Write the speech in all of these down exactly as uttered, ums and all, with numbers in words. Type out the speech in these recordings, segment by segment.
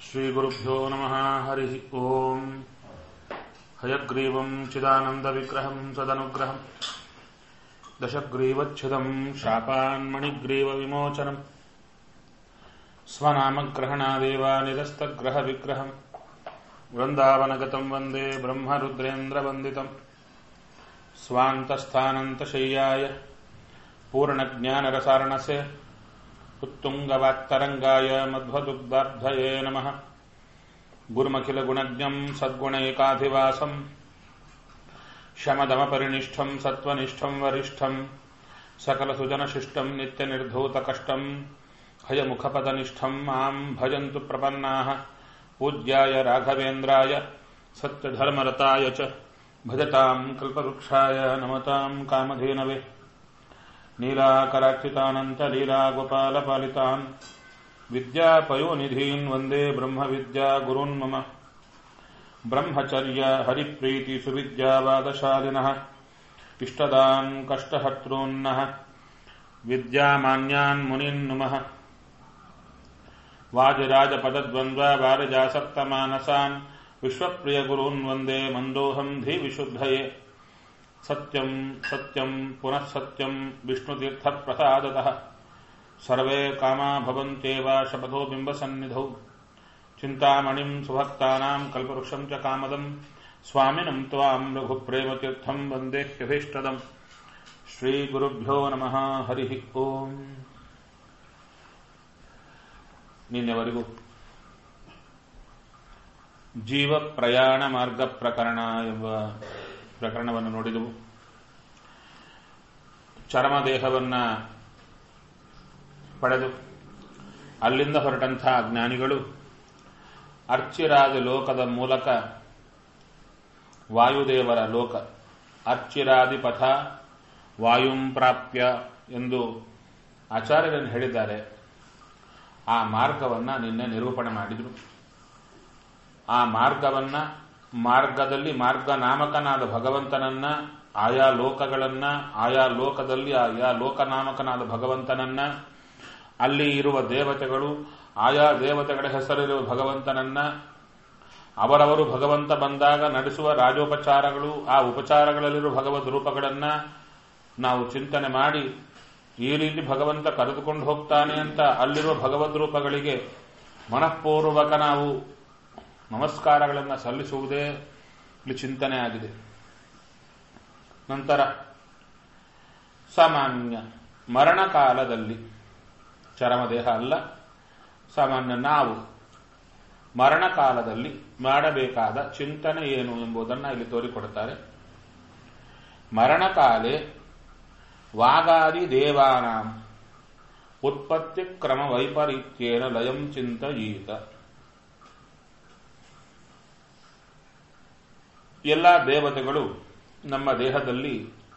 ಶ್ರೀಗುರುಭ್ಯೋ ನಮಃ. ಹರಿ ಓಂ. ಹಯಗ್ರೀವಂ ಚಿದಾನಂದವಿಗ್ರಹಂ ಸದನುಗ್ರಹಂ ದಶಗ್ರೀವಚ್ಛಿದಂ ಶಾಪಾನ್ಮಣಿಗ್ರೀವವಿಮೋಚನಂ ಸ್ವನಾಮಗ್ರಹಣಾದೇವ ನಿರಸ್ತಗ್ರಹವಿಗ್ರಹಂ ವೃಂದಾವನಗತಂ ವಂದೇ ಬ್ರಹ್ಮರುದ್ರೇಂದ್ರವಂದಿತಂ ಸ್ವಾಂತಸ್ಥಾನಂತಶಯ್ಯಾಯ ಪೂರ್ಣಜ್ಞಾನರಸಾರಣಸೆ ಉತ್ತುಂಗವಾಕ್ತರಂಗಾಯ ಮಧ್ವದುಗ್ಧಾಬ್ಧಯೇ ನಮಃ. ಗುರುಮಖಿಲಗುಣಜ್ಞಂ ಸದ್ಗುಣೈಕಾಧಿವಾಸಂ ಶಮದಮಪರಿನಿಷ್ಠಂ ಸತ್ವನಿಷ್ಠಂ ವರಿಷ್ಠಂ ಸಕಲಸುಜನಶಿಷ್ಟಂ ನಿತ್ಯನಿರ್ಧೂತಕಷ್ಟಂ ಹಯಮುಖಪದನಿಷ್ಠಂ ಮಾಂ ಭಜಂತು ಪ್ರಪನ್ನಾಃ. ಪೂಜ್ಯಾಯ ರಾಘವೇಂದ್ರಾಯ ಸತ್ಯಧರ್ಮರತಾಯ ಚ ಭಜತಾಂ ಕಲ್ಪವೃಕ್ಷಾಯ ನಮತಾಂ ಕಾಮಧೇನವೇ. ನೀಲಾಕರಾಕ್ಷಿತಾನಂತಲೀಲಾಗೋಪಾಲಪಾಲಿತಾನ್ ವಿದ್ಯಾಪಯೋನಿಧೀನ್ ವಂದೇ ಬ್ರಹ್ಮವಿದ್ಯಾ ಗುರುನ್ ಮಮ. ಬ್ರಹ್ಮಚರ್ಯ ಹರಿಪ್ರೀತಿ ಸುವಿದ್ಯಾವಾದಶಾಲಿನಃ ಇಷ್ಟದಾನ್ ಕಷ್ಟಹರ್ತॄನ್ನಃ ವಿದ್ಯಾಮಾನ್ಯಾನ್ ಮುನೀನ್ ನುಮಃ. ವಾಜರಾಜಪದದ್ವಂದ್ವ ವಾರಜಾಸಕ್ತಮಾನಸಾನ್ ವಿಶ್ವಪ್ರಿಯ ಗುರೂನ್ ವಂದೇ ಮಂದೋಹಂ ಧೀವಿಶುದ್ಧಯೇ. ಸತ್ಯಂ ಸತ್ಯಂ ಪುನಃ ಸತ್ಯಂ ವಿಷ್ಣುತೀರ್ಥಪ್ರಸಾದತಃ ಸರ್ವೇ ಕಾಮಾ ಭವಂತ್ಯೇವ ಶಪಥೋ ಬಿಂಬಸನ್ನಿಧೌ. ಚಿಂತಾಮಣಿಂ ಸುಭಕ್ತಾನಾಂ ಕಲ್ಪವೃಕ್ಷಂ ಚ ಕಾಮದಂ ಸ್ವಾಮಿನಂ ತ್ವಾಂ ರಘುಪ್ರೇಮತೀರ್ಥಂ ವಂದೇಹ್ಯಭೀಷ್ಟದಂ. ಶ್ರೀಗುರುಭ್ಯೋ ನಮಃ. ಹರಿ ಓಂ. ನಿನ್ನೆವರೆಗೂ ಜೀವ ಪ್ರಯಾಣ ಮಾರ್ಗ ಪ್ರಕರಣ ಎಂಬ ಪ್ರಕರಣವನ್ನು ನೋಡಿದೆವು. ಚರಮದೇಹವನ್ನು ಪಡೆದು ಅಲ್ಲಿಂದ ಹೊರಟಂಥ ಜ್ಞಾನಿಗಳು ಅರ್ಚಿರಾದ ಲೋಕದ ಮೂಲಕ ವಾಯುದೇವರ ಲೋಕ ಅರ್ಚಿರಾದಿಪಥ ವಾಯುಂ ಪ್ರಾಪ್ಯ ಎಂದು ಆಚಾರ್ಯರನ್ನು ಹೇಳಿದ್ದಾರೆ. ಆ ಮಾರ್ಗವನ್ನು ನಿನ್ನೆ ನಿರೂಪಣೆ ಮಾಡಿದರು. ಆ ಮಾರ್ಗವನ್ನು ಮಾರ್ಗದಲ್ಲಿ ಮಾರ್ಗ ನಾಮಕನಾದ ಭಗವಂತನನ್ನ, ಆಯಾ ಲೋಕಗಳನ್ನ, ಆಯಾ ಲೋಕದಲ್ಲಿ ಆಯಾ ಲೋಕನಾಮಕನಾದ ಭಗವಂತನನ್ನ, ಅಲ್ಲಿ ಇರುವ ದೇವತೆಗಳು, ಆಯಾ ದೇವತೆಗಳ ಹೆಸರಿರುವ ಭಗವಂತನನ್ನ, ಅವರವರು ಭಗವಂತ ಬಂದಾಗ ನಡೆಸುವ ರಾಜೋಪಚಾರಗಳು, ಆ ಉಪಚಾರಗಳಲ್ಲಿರುವ ಭಗವದ್ ರೂಪಗಳನ್ನ ನಾವು ಚಿಂತನೆ ಮಾಡಿ ಈ ರೀತಿ ಭಗವಂತ ಕರೆದುಕೊಂಡು ಹೋಗ್ತಾನೆ ಅಂತ ಅಲ್ಲಿರುವ ಭಗವದ್ ರೂಪಗಳಿಗೆ ಮನಃಪೂರ್ವಕ ನಾವು ನಮಸ್ಕಾರಗಳನ್ನು ಸಲ್ಲಿಸುವುದೇ ಇಲ್ಲಿ ಚಿಂತನೆ ಆಗಿದೆ. ನಂತರ ಸಾಮಾನ್ಯ ಮರಣಕಾಲದಲ್ಲಿ, ಚರಮದೇಹ ಅಲ್ಲ, ಸಾಮಾನ್ಯ ನಾವು ಮರಣಕಾಲದಲ್ಲಿ ಮಾಡಬೇಕಾದ ಚಿಂತನೆ ಏನು ಎಂಬುದನ್ನು ಇಲ್ಲಿ ತೋರಿಕೊಡುತ್ತಾರೆ. ಮರಣಕಾಲೆ ವಾಗಾದಿ ದೇವಾನಾಂ ಉತ್ಪತ್ತಿ ಕ್ರಮ ವೈಪರೀತ್ಯೇನ ಲಯಂ ಚಿಂತಯೀತ. ಎಲ್ಲ ದೇವತೆಗಳು ನಮ್ಮ ದೇಹದಲ್ಲಿ,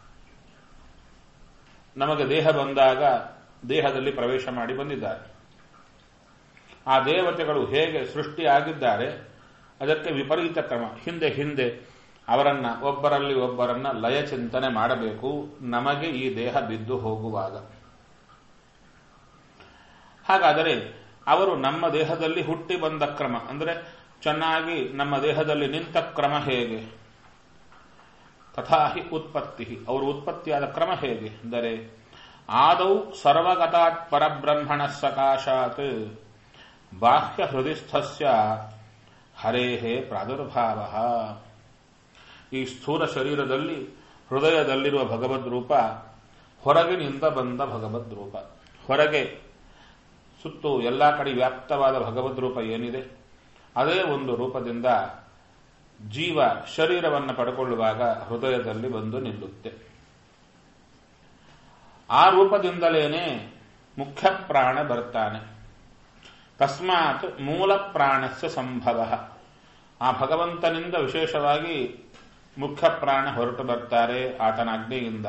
ನಮಗೆ ದೇಹ ಬಂದಾಗ ದೇಹದಲ್ಲಿ ಪ್ರವೇಶ ಮಾಡಿ ಬಂದಿದ್ದಾರೆ. ಆ ದೇವತೆಗಳು ಹೇಗೆ ಸೃಷ್ಟಿಯಾಗಿದ್ದಾರೆ ಅದಕ್ಕೆ ವಿಪರೀತ ಕ್ರಮ, ಹಿಂದೆ ಹಿಂದೆ ಅವರನ್ನ ಒಬ್ಬರಲ್ಲಿ ಒಬ್ಬರನ್ನ ಲಯ ಚಿಂತನೆ ಮಾಡಬೇಕು ನಮಗೆ ಈ ದೇಹ ಬಿದ್ದು ಹೋಗುವಾಗ. ಹಾಗಾದರೆ ಅವರು ನಮ್ಮ ದೇಹದಲ್ಲಿ ಹುಟ್ಟಿ ಬಂದ ಕ್ರಮ ಅಂದರೆ ಚೆನ್ನಾಗಿ ನಮ್ಮ ದೇಹದಲ್ಲಿ ನಿಂತ ಕ್ರಮ ಹೇಗೆ? ತಥಾಹಿ ಉತ್ಪತ್ತಿ, ಅವರು ಉತ್ಪತ್ತಿಯಾದ ಕ್ರಮ ಹೇಗೆ ಅಂದರೆ ಆದೌ ಸರ್ವಗತಾತ್ ಪರಬ್ರಹ್ಮಣ ಸಕಾಶಾತ್ ಬಾಹ್ಯ ಹೃದಯಸ್ಥಸ್ಯ ಹರೇಹೇ ಪ್ರಾದುರ್ಭಾವ. ಈ ಸ್ಥೂಲ ಶರೀರದಲ್ಲಿ ಹೃದಯದಲ್ಲಿರುವ ಭಗವದ್ ರೂಪ ಹೊರಗಿನಿಂದ ಬಂದ ಭಗವದ್ ರೂಪ. ಹೊರಗೆ ಸುತ್ತು ಎಲ್ಲ ಕಡೆ ವ್ಯಾಪ್ತವಾದ ಭಗವದ್ ರೂಪ ಏನಿದೆ ಅದೇ ಒಂದು ರೂಪದಿಂದ ಜೀವ ಶರೀರವನ್ನು ಪಡ್ಕೊಳ್ಳುವಾಗ ಹೃದಯದಲ್ಲಿ ಬಂದು ನಿಲ್ಲುತ್ತೆ. ಆ ರೂಪದಿಂದಲೇನೆ ಮುಖ್ಯ ಪ್ರಾಣ ಬರ್ತಾನೆ. ತಸ್ಮಾತ್ ಮೂಲ ಪ್ರಾಣಸ್ಯ ಸಂಭವ. ಆ ಭಗವಂತನಿಂದ ವಿಶೇಷವಾಗಿ ಮುಖ್ಯ ಪ್ರಾಣ ಹೊರಟು ಬರ್ತಾರೆ ಆತನ ಅಗ್ನಿಯಿಂದ.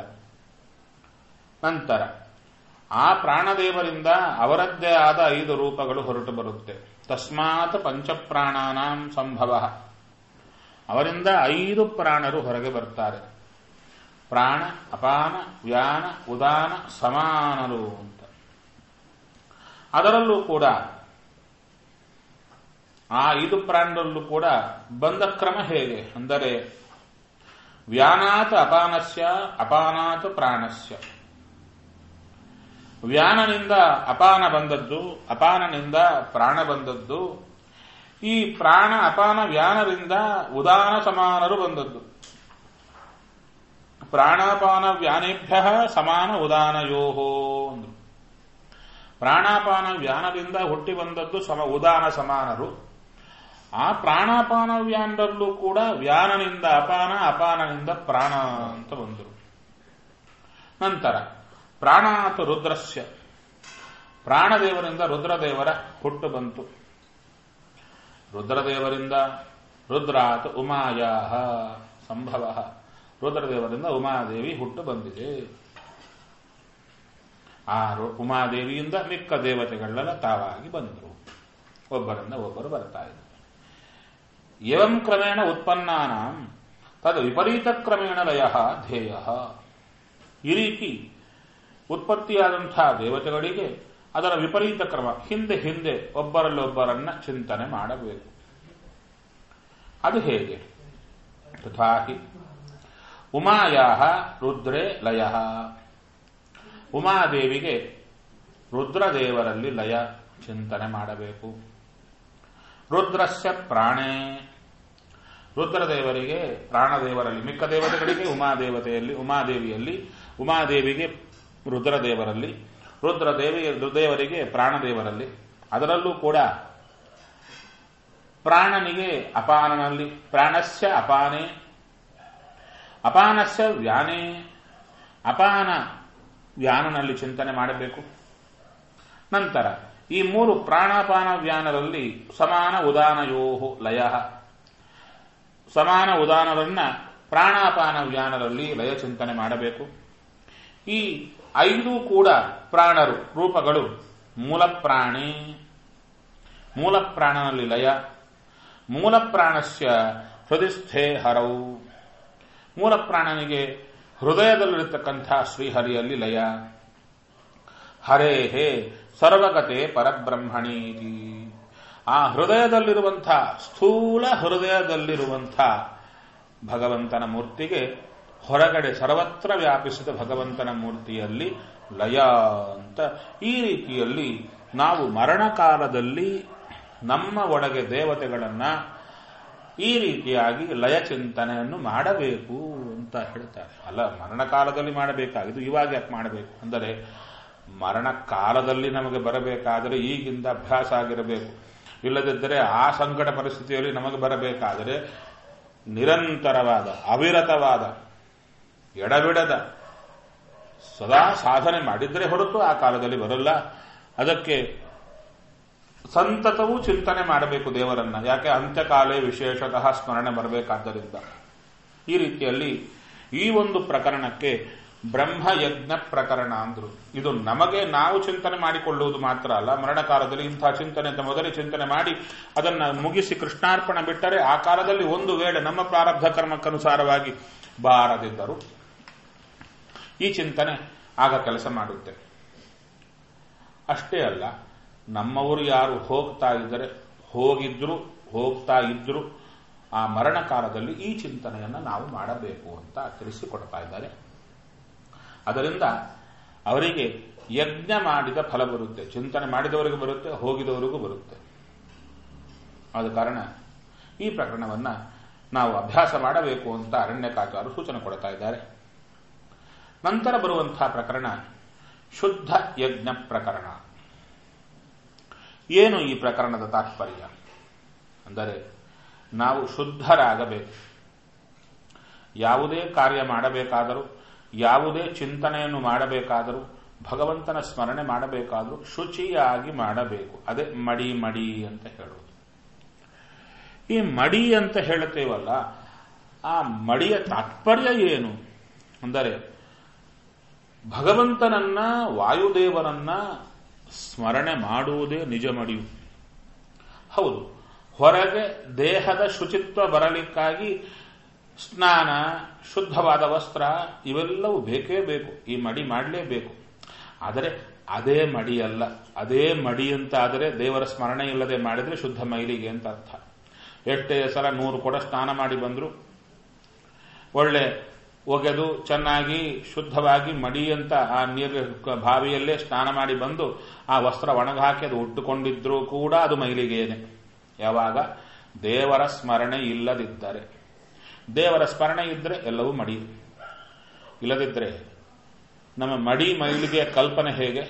ನಂತರ ಆ ಪ್ರಾಣದೇವರಿಂದ ಅವರದ್ದೇ ಆದ ಐದು ರೂಪಗಳು ಹೊರಟು ಬರುತ್ತೆ. ತಸ್ಮಾತ್ ಪಂಚಪ್ರಾಣಾನಾಂ ಸಂಭವ. ಅವರಿಂದ ಐದು ಪ್ರಾಣರು ಹೊರಗೆ ಬರ್ತಾರೆ. ಪ್ರಾಣ, ಅಪಾನ, ವ್ಯಾನ, ಉದಾನ, ಸಮಾನರು ಅಂತ. ಅದರಲ್ಲೂ ಕೂಡ ಆ ಐದು ಪ್ರಾಣದಲ್ಲೂ ಕೂಡ ಬಂದ ಕ್ರಮ ಹೇಗೆ ಅಂದರೆ ವ್ಯಾನಾತ್ ಅಪಾನಸ್ಯ ಅಪಾನಾತ್ ಪ್ರಾಣಸ್ಯ. ವ್ಯಾನನಿಂದ ಅಪಾನ ಬಂದದ್ದು, ಅಪಾನನಿಂದ ಪ್ರಾಣ ಬಂದದ್ದು. ಈ ಪ್ರಾಣ ಅಪಾನ ವ್ಯಾನರಿಂದ ಉದಾನ ಸಮಾನರು ಬಂದದ್ದು. ಪ್ರಾಣಾಪಾನ ವ್ಯಾನೇಭ್ಯ ಸಮಾನ ಉದಾನಯೋಹೋ ಅಂದ್ರು. ಪ್ರಾಣಾಪಾನ ವ್ಯಾನದಿಂದ ಹುಟ್ಟಿ ಬಂದದ್ದು ಸಮ ಉದಾನ ಸಮಾನರು. ಆ ಪ್ರಾಣಾಪಾನ ವ್ಯಾನದಲ್ಲೂ ಕೂಡ ವ್ಯಾನನಿಂದ ಅಪಾನ, ಅಪಾನನಿಂದ ಪ್ರಾಣ ಅಂತ ಬಂದರು. ನಂತರ ಪ್ರಾಣಾತ್ ರುದ್ರಸ್ಯ, ಪ್ರಾಣದೇವರಿಂದ ರುದ್ರದೇವರ ಹುಟ್ಟು ಬಂತು. ರುದ್ರದೇವರಿಂದ ರುದ್ರಾತ್ ಉಮಾಯಾ ಸಂಭವ, ರುದ್ರದೇವರಿಂದ ಉಮಾದೇವಿ ಹುಟ್ಟು ಬಂದಿದೆ. ಆ ಉಮಾದೇವಿಯಿಂದ ಮಿಕ್ಕ ದೇವತೆಗಳೆಲ್ಲ ತಾವಾಗಿ ಬಂದರು, ಒಬ್ಬರಿಂದ ಒಬ್ಬರು ಬರ್ತಾ ಇದ್ದಾರೆ. ಏವಂ ಕ್ರಮೇಣ ಉತ್ಪನ್ನಾನಾಂ ತದ್ ವಿಪರೀತ ಕ್ರಮೇಣ ಲಯ ಧ್ಯೇಯ. ಈ ರೀತಿ ಉತ್ಪತ್ತಿಯಾದಂತಹ ದೇವತೆಗಳಿಗೆ ಅದರ ವಿಪರೀತ ಕ್ರಮ, ಹಿಂದೆ ಹಿಂದೆ ಒಬ್ಬರಲ್ಲೊಬ್ಬರನ್ನ ಚಿಂತನೆ ಮಾಡಬೇಕು. ಅದು ಹೇಗೆ? ತಥಾಹಿ ಉಮಾಯಾ ರುದ್ರೇ ಲಯ. ಉಮಾದೇವಿಗೆ ರುದ್ರದೇವರಲ್ಲಿ ಲಯ ಚಿಂತನೆ ಮಾಡಬೇಕು. ರುದ್ರಸ್ಯ ಪ್ರಾಣೇ, ರುದ್ರದೇವರಿಗೆ ಪ್ರಾಣದೇವರಲ್ಲಿ, ಮಿಕ್ಕ ದೇವತೆಗಳಿಗೆ ಉಮಾದೇವತೆಯಲ್ಲಿ, ಉಮಾದೇವಿಯಲ್ಲಿ, ಉಮಾದೇವಿಗೆ ರುದ್ರದೇವರಲ್ಲಿ, ರುದ್ರದೇವಿ ರುದ್ರದೇವರಿಗೆ ಪ್ರಾಣದೇವರಲ್ಲಿ. ಅದರಲ್ಲೂ ಕೂಡ ಪ್ರಾಣನಿಗೆ ಅಪಾನನಲ್ಲಿ, ಪ್ರಾಣಸ್ಯ ಅಪಾನೇ, ಅಪಾನಸ್ಯ ವ್ಯಾನೇ, ಅಪಾನ ವ್ಯಾನನಲ್ಲಿ ಚಿಂತನೆ ಮಾಡಬೇಕು. ನಂತರ ಈ ಮೂರು ಪ್ರಾಣಾಪಾನ ವ್ಯಾನರಲ್ಲಿ ಸಮಾನ ಉದಾನಯೋಹೋ ಲಯ, ಸಮಾನ ಉದಾನರನ್ನ ಪ್ರಾಣಾಪಾನ ವ್ಯಾನರಲ್ಲಿ ಲಯ ಚಿಂತನೆ ಮಾಡಬೇಕು. ಈ ಐದು ಕೂಡ ಪ್ರಾಣರು ರೂಪಗಳು ಮೂಲ ಪ್ರಾಣಿ, ಮೂಲ ಪ್ರಾಣನಲ್ಲಿ ಲಯ, ಮೂಲ ಪ್ರಾಣಸ್ಯ ಹೃದಯಸ್ಥೇ ಹರೌ, ಮೂಲ ಪ್ರಾಣನಿಗೆ ಹೃದಯದಲ್ಲಿರತಕ್ಕಂಥ ಶ್ರೀಹರಿಯಲ್ಲಿ ಲಯ. ಹರೇ ಹೇ ಸರ್ವಗತೆ ಪರಬ್ರಹ್ಮಣೀತಿ, ಆ ಹೃದಯದಲ್ಲಿರುವಂಥ ಸ್ಥೂಲ ಹೃದಯದಲ್ಲಿರುವಂಥ ಭಗವಂತನ ಮೂರ್ತಿಗೆ ಹೊರಗಡೆ ಸರ್ವತ್ರ ವ್ಯಾಪಿಸಿದ ಭಗವಂತನ ಮೂರ್ತಿಯಲ್ಲಿ ಲಯ ಅಂತ. ಈ ರೀತಿಯಲ್ಲಿ ನಾವು ಮರಣಕಾಲದಲ್ಲಿ ನಮ್ಮ ಒಳಗೆ ದೇವತೆಗಳನ್ನ ಈ ರೀತಿಯಾಗಿ ಲಯ ಚಿಂತನೆಯನ್ನು ಮಾಡಬೇಕು ಅಂತ ಹೇಳ್ತಾರೆ. ಅಲ್ಲ, ಮರಣಕಾಲದಲ್ಲಿ ಮಾಡಬೇಕಾಗಿದ್ದು ಇವಾಗ ಯಾಕೆ ಮಾಡಬೇಕು ಅಂದರೆ, ಮರಣ ಕಾಲದಲ್ಲಿ ನಮಗೆ ಬರಬೇಕಾದರೆ ಈಗಿಂದ ಅಭ್ಯಾಸ ಆಗಿರಬೇಕು. ಇಲ್ಲದಿದ್ದರೆ ಆ ಸಂಕಟ ಪರಿಸ್ಥಿತಿಯಲ್ಲಿ ನಮಗೆ ಬರಬೇಕಾದರೆ ನಿರಂತರವಾದ ಅವಿರತವಾದ ಎಡಬಿಡದ ಸದಾ ಸಾಧನೆ ಮಾಡಿದ್ರೆ ಹೊರತು ಆ ಕಾಲದಲ್ಲಿ ಬರಲ್ಲ. ಅದಕ್ಕೆ ಸಂತತವೂ ಚಿಂತನೆ ಮಾಡಬೇಕು ದೇವರನ್ನ. ಯಾಕೆ? ಅಂತ್ಯಕಾಲೇ ವಿಶೇಷತಃ ಸ್ಮರಣೆ ಬರಬೇಕಾದ್ದರಿಂದ. ಈ ರೀತಿಯಲ್ಲಿ ಈ ಒಂದು ಪ್ರಕರಣಕ್ಕೆ ಬ್ರಹ್ಮಯಜ್ಞ ಪ್ರಕರಣ ಅಂದ್ರು. ಇದು ನಮಗೆ ನಾವು ಚಿಂತನೆ ಮಾಡಿಕೊಳ್ಳುವುದು ಮಾತ್ರ ಅಲ್ಲ, ಮರಣಕಾಲದಲ್ಲಿ ಇಂಥ ಚಿಂತನೆ ಅಂತ ಮೊದಲೇ ಚಿಂತನೆ ಮಾಡಿ ಅದನ್ನು ಮುಗಿಸಿ ಕೃಷ್ಣಾರ್ಪಣ ಬಿಟ್ಟರೆ ಆ ಕಾಲದಲ್ಲಿ ಒಂದು ವೇಳೆ ನಮ್ಮ ಪ್ರಾರಬ್ಧ ಕರ್ಮಕ್ಕನುಸಾರವಾಗಿ ಬಾರದಿದ್ದರು ಈ ಚಿಂತನೆ ಆಗ ಕೆಲಸ ಮಾಡುತ್ತೆ. ಅಷ್ಟೇ ಅಲ್ಲ, ನಮ್ಮವರು ಯಾರು ಹೋಗ್ತಾ ಇದ್ದರೆ, ಹೋಗಿದ್ರು ಹೋಗ್ತಾ ಇದ್ರು ಆ ಮರಣ ಕಾಲದಲ್ಲಿ ಈ ಚಿಂತನೆಯನ್ನು ನಾವು ಮಾಡಬೇಕು ಅಂತ ತಿಳಿಸಿಕೊಡ್ತಾ ಇದ್ದಾರೆ. ಅದರಿಂದ ಅವರಿಗೆ ಯಜ್ಞ ಮಾಡಿದ ಫಲ ಬರುತ್ತೆ, ಚಿಂತನೆ ಮಾಡಿದವರಿಗೂ ಬರುತ್ತೆ, ಹೋಗಿದವರಿಗೂ ಬರುತ್ತೆ. ಆದ ಕಾರಣ ಈ ಪ್ರಕರಣವನ್ನು ನಾವು ಅಭ್ಯಾಸ ಮಾಡಬೇಕು ಅಂತ ಅರಣ್ಯಕಾಚಾರ್ಯರು ಸೂಚನೆ ಕೊಡ್ತಾ ಇದ್ದಾರೆ. ನಂತರ ಬರುವಂತಹ ಪ್ರಕರಣ ಶುದ್ಧ ಯಜ್ಞ ಪ್ರಕರಣ. ಏನು ಈ ಪ್ರಕರಣದ ತಾತ್ಪರ್ಯ ಅಂದರೆ, ನಾವು ಶುದ್ಧರಾಗಬೇಕು. ಯಾವುದೇ ಕಾರ್ಯ ಮಾಡಬೇಕಾದರೂ, ಯಾವುದೇ ಚಿಂತನೆಯನ್ನು ಮಾಡಬೇಕಾದರೂ, ಭಗವಂತನ ಸ್ಮರಣೆ ಮಾಡಬೇಕಾದರೂ ಶುಚಿಯಾಗಿ ಮಾಡಬೇಕು. ಅದೇ ಮಡಿ ಮಡಿ ಅಂತ ಹೇಳುವುದು. ಈ ಮಡಿ ಅಂತ ಹೇಳುತ್ತೇವಲ್ಲ, ಆ ಮಡಿಯ ತಾತ್ಪರ್ಯ ಏನು ಅಂದರೆ, ಭಗವಂತನನ್ನ ವಾಯುದೇವರನ್ನ ಸ್ಮರಣೆ ಮಾಡುವುದೇ ನಿಜ ಮಡಿಯು. ಹೌದು, ಹೊರಗೆ ದೇಹದ ಶುಚಿತ್ವ ಬರಲಿಕ್ಕಾಗಿ ಸ್ನಾನ, ಶುದ್ಧವಾದ ವಸ್ತ್ರ ಇವೆಲ್ಲವೂ ಬೇಕೇ ಬೇಕು, ಈ ಮಡಿ ಮಾಡಲೇಬೇಕು. ಆದರೆ ಅದೇ ಮಡಿಯಲ್ಲ. ಅದೇ ಮಡಿ ಅಂತ ಆದರೆ ದೇವರ ಸ್ಮರಣೆ ಇಲ್ಲದೆ ಮಾಡಿದ್ರೆ ಶುದ್ಧ ಮೈಲಿಗೆ ಅಂತ ಅರ್ಥ. ಎಷ್ಟೇ ಸಲ ನೂರು ಕೊಡ ಸ್ನಾನ ಮಾಡಿ ಬಂದ್ರು ಒಳ್ಳೆ ಒಗೆದು ಚೆನ್ನಾಗಿ ಶುದ್ಧವಾಗಿ ಮಡಿ ಅಂತ ಆ ನೀರು ಬಾವಿಯಲ್ಲೇ ಸ್ನಾನ ಮಾಡಿ ಬಂದು ಆ ವಸ್ತ್ರ ಒಣಗಾಕಿ ಅದು ಉಟ್ಟುಕೊಂಡಿದ್ರೂ ಕೂಡ ಅದು ಮೈಲಿಗೆಯೇನೆ. ಯಾವಾಗ ದೇವರ ಸ್ಮರಣೆ ಇಲ್ಲದಿದ್ದರೆ. ದೇವರ ಸ್ಮರಣೆ ಇದ್ರೆ ಎಲ್ಲವೂ ಮಡಿ. ಇಲ್ಲದಿದ್ದರೆ ನಮ್ಮ ಮಡಿ ಮೈಲಿಗೆಯ ಕಲ್ಪನೆ ಹೇಗೆ?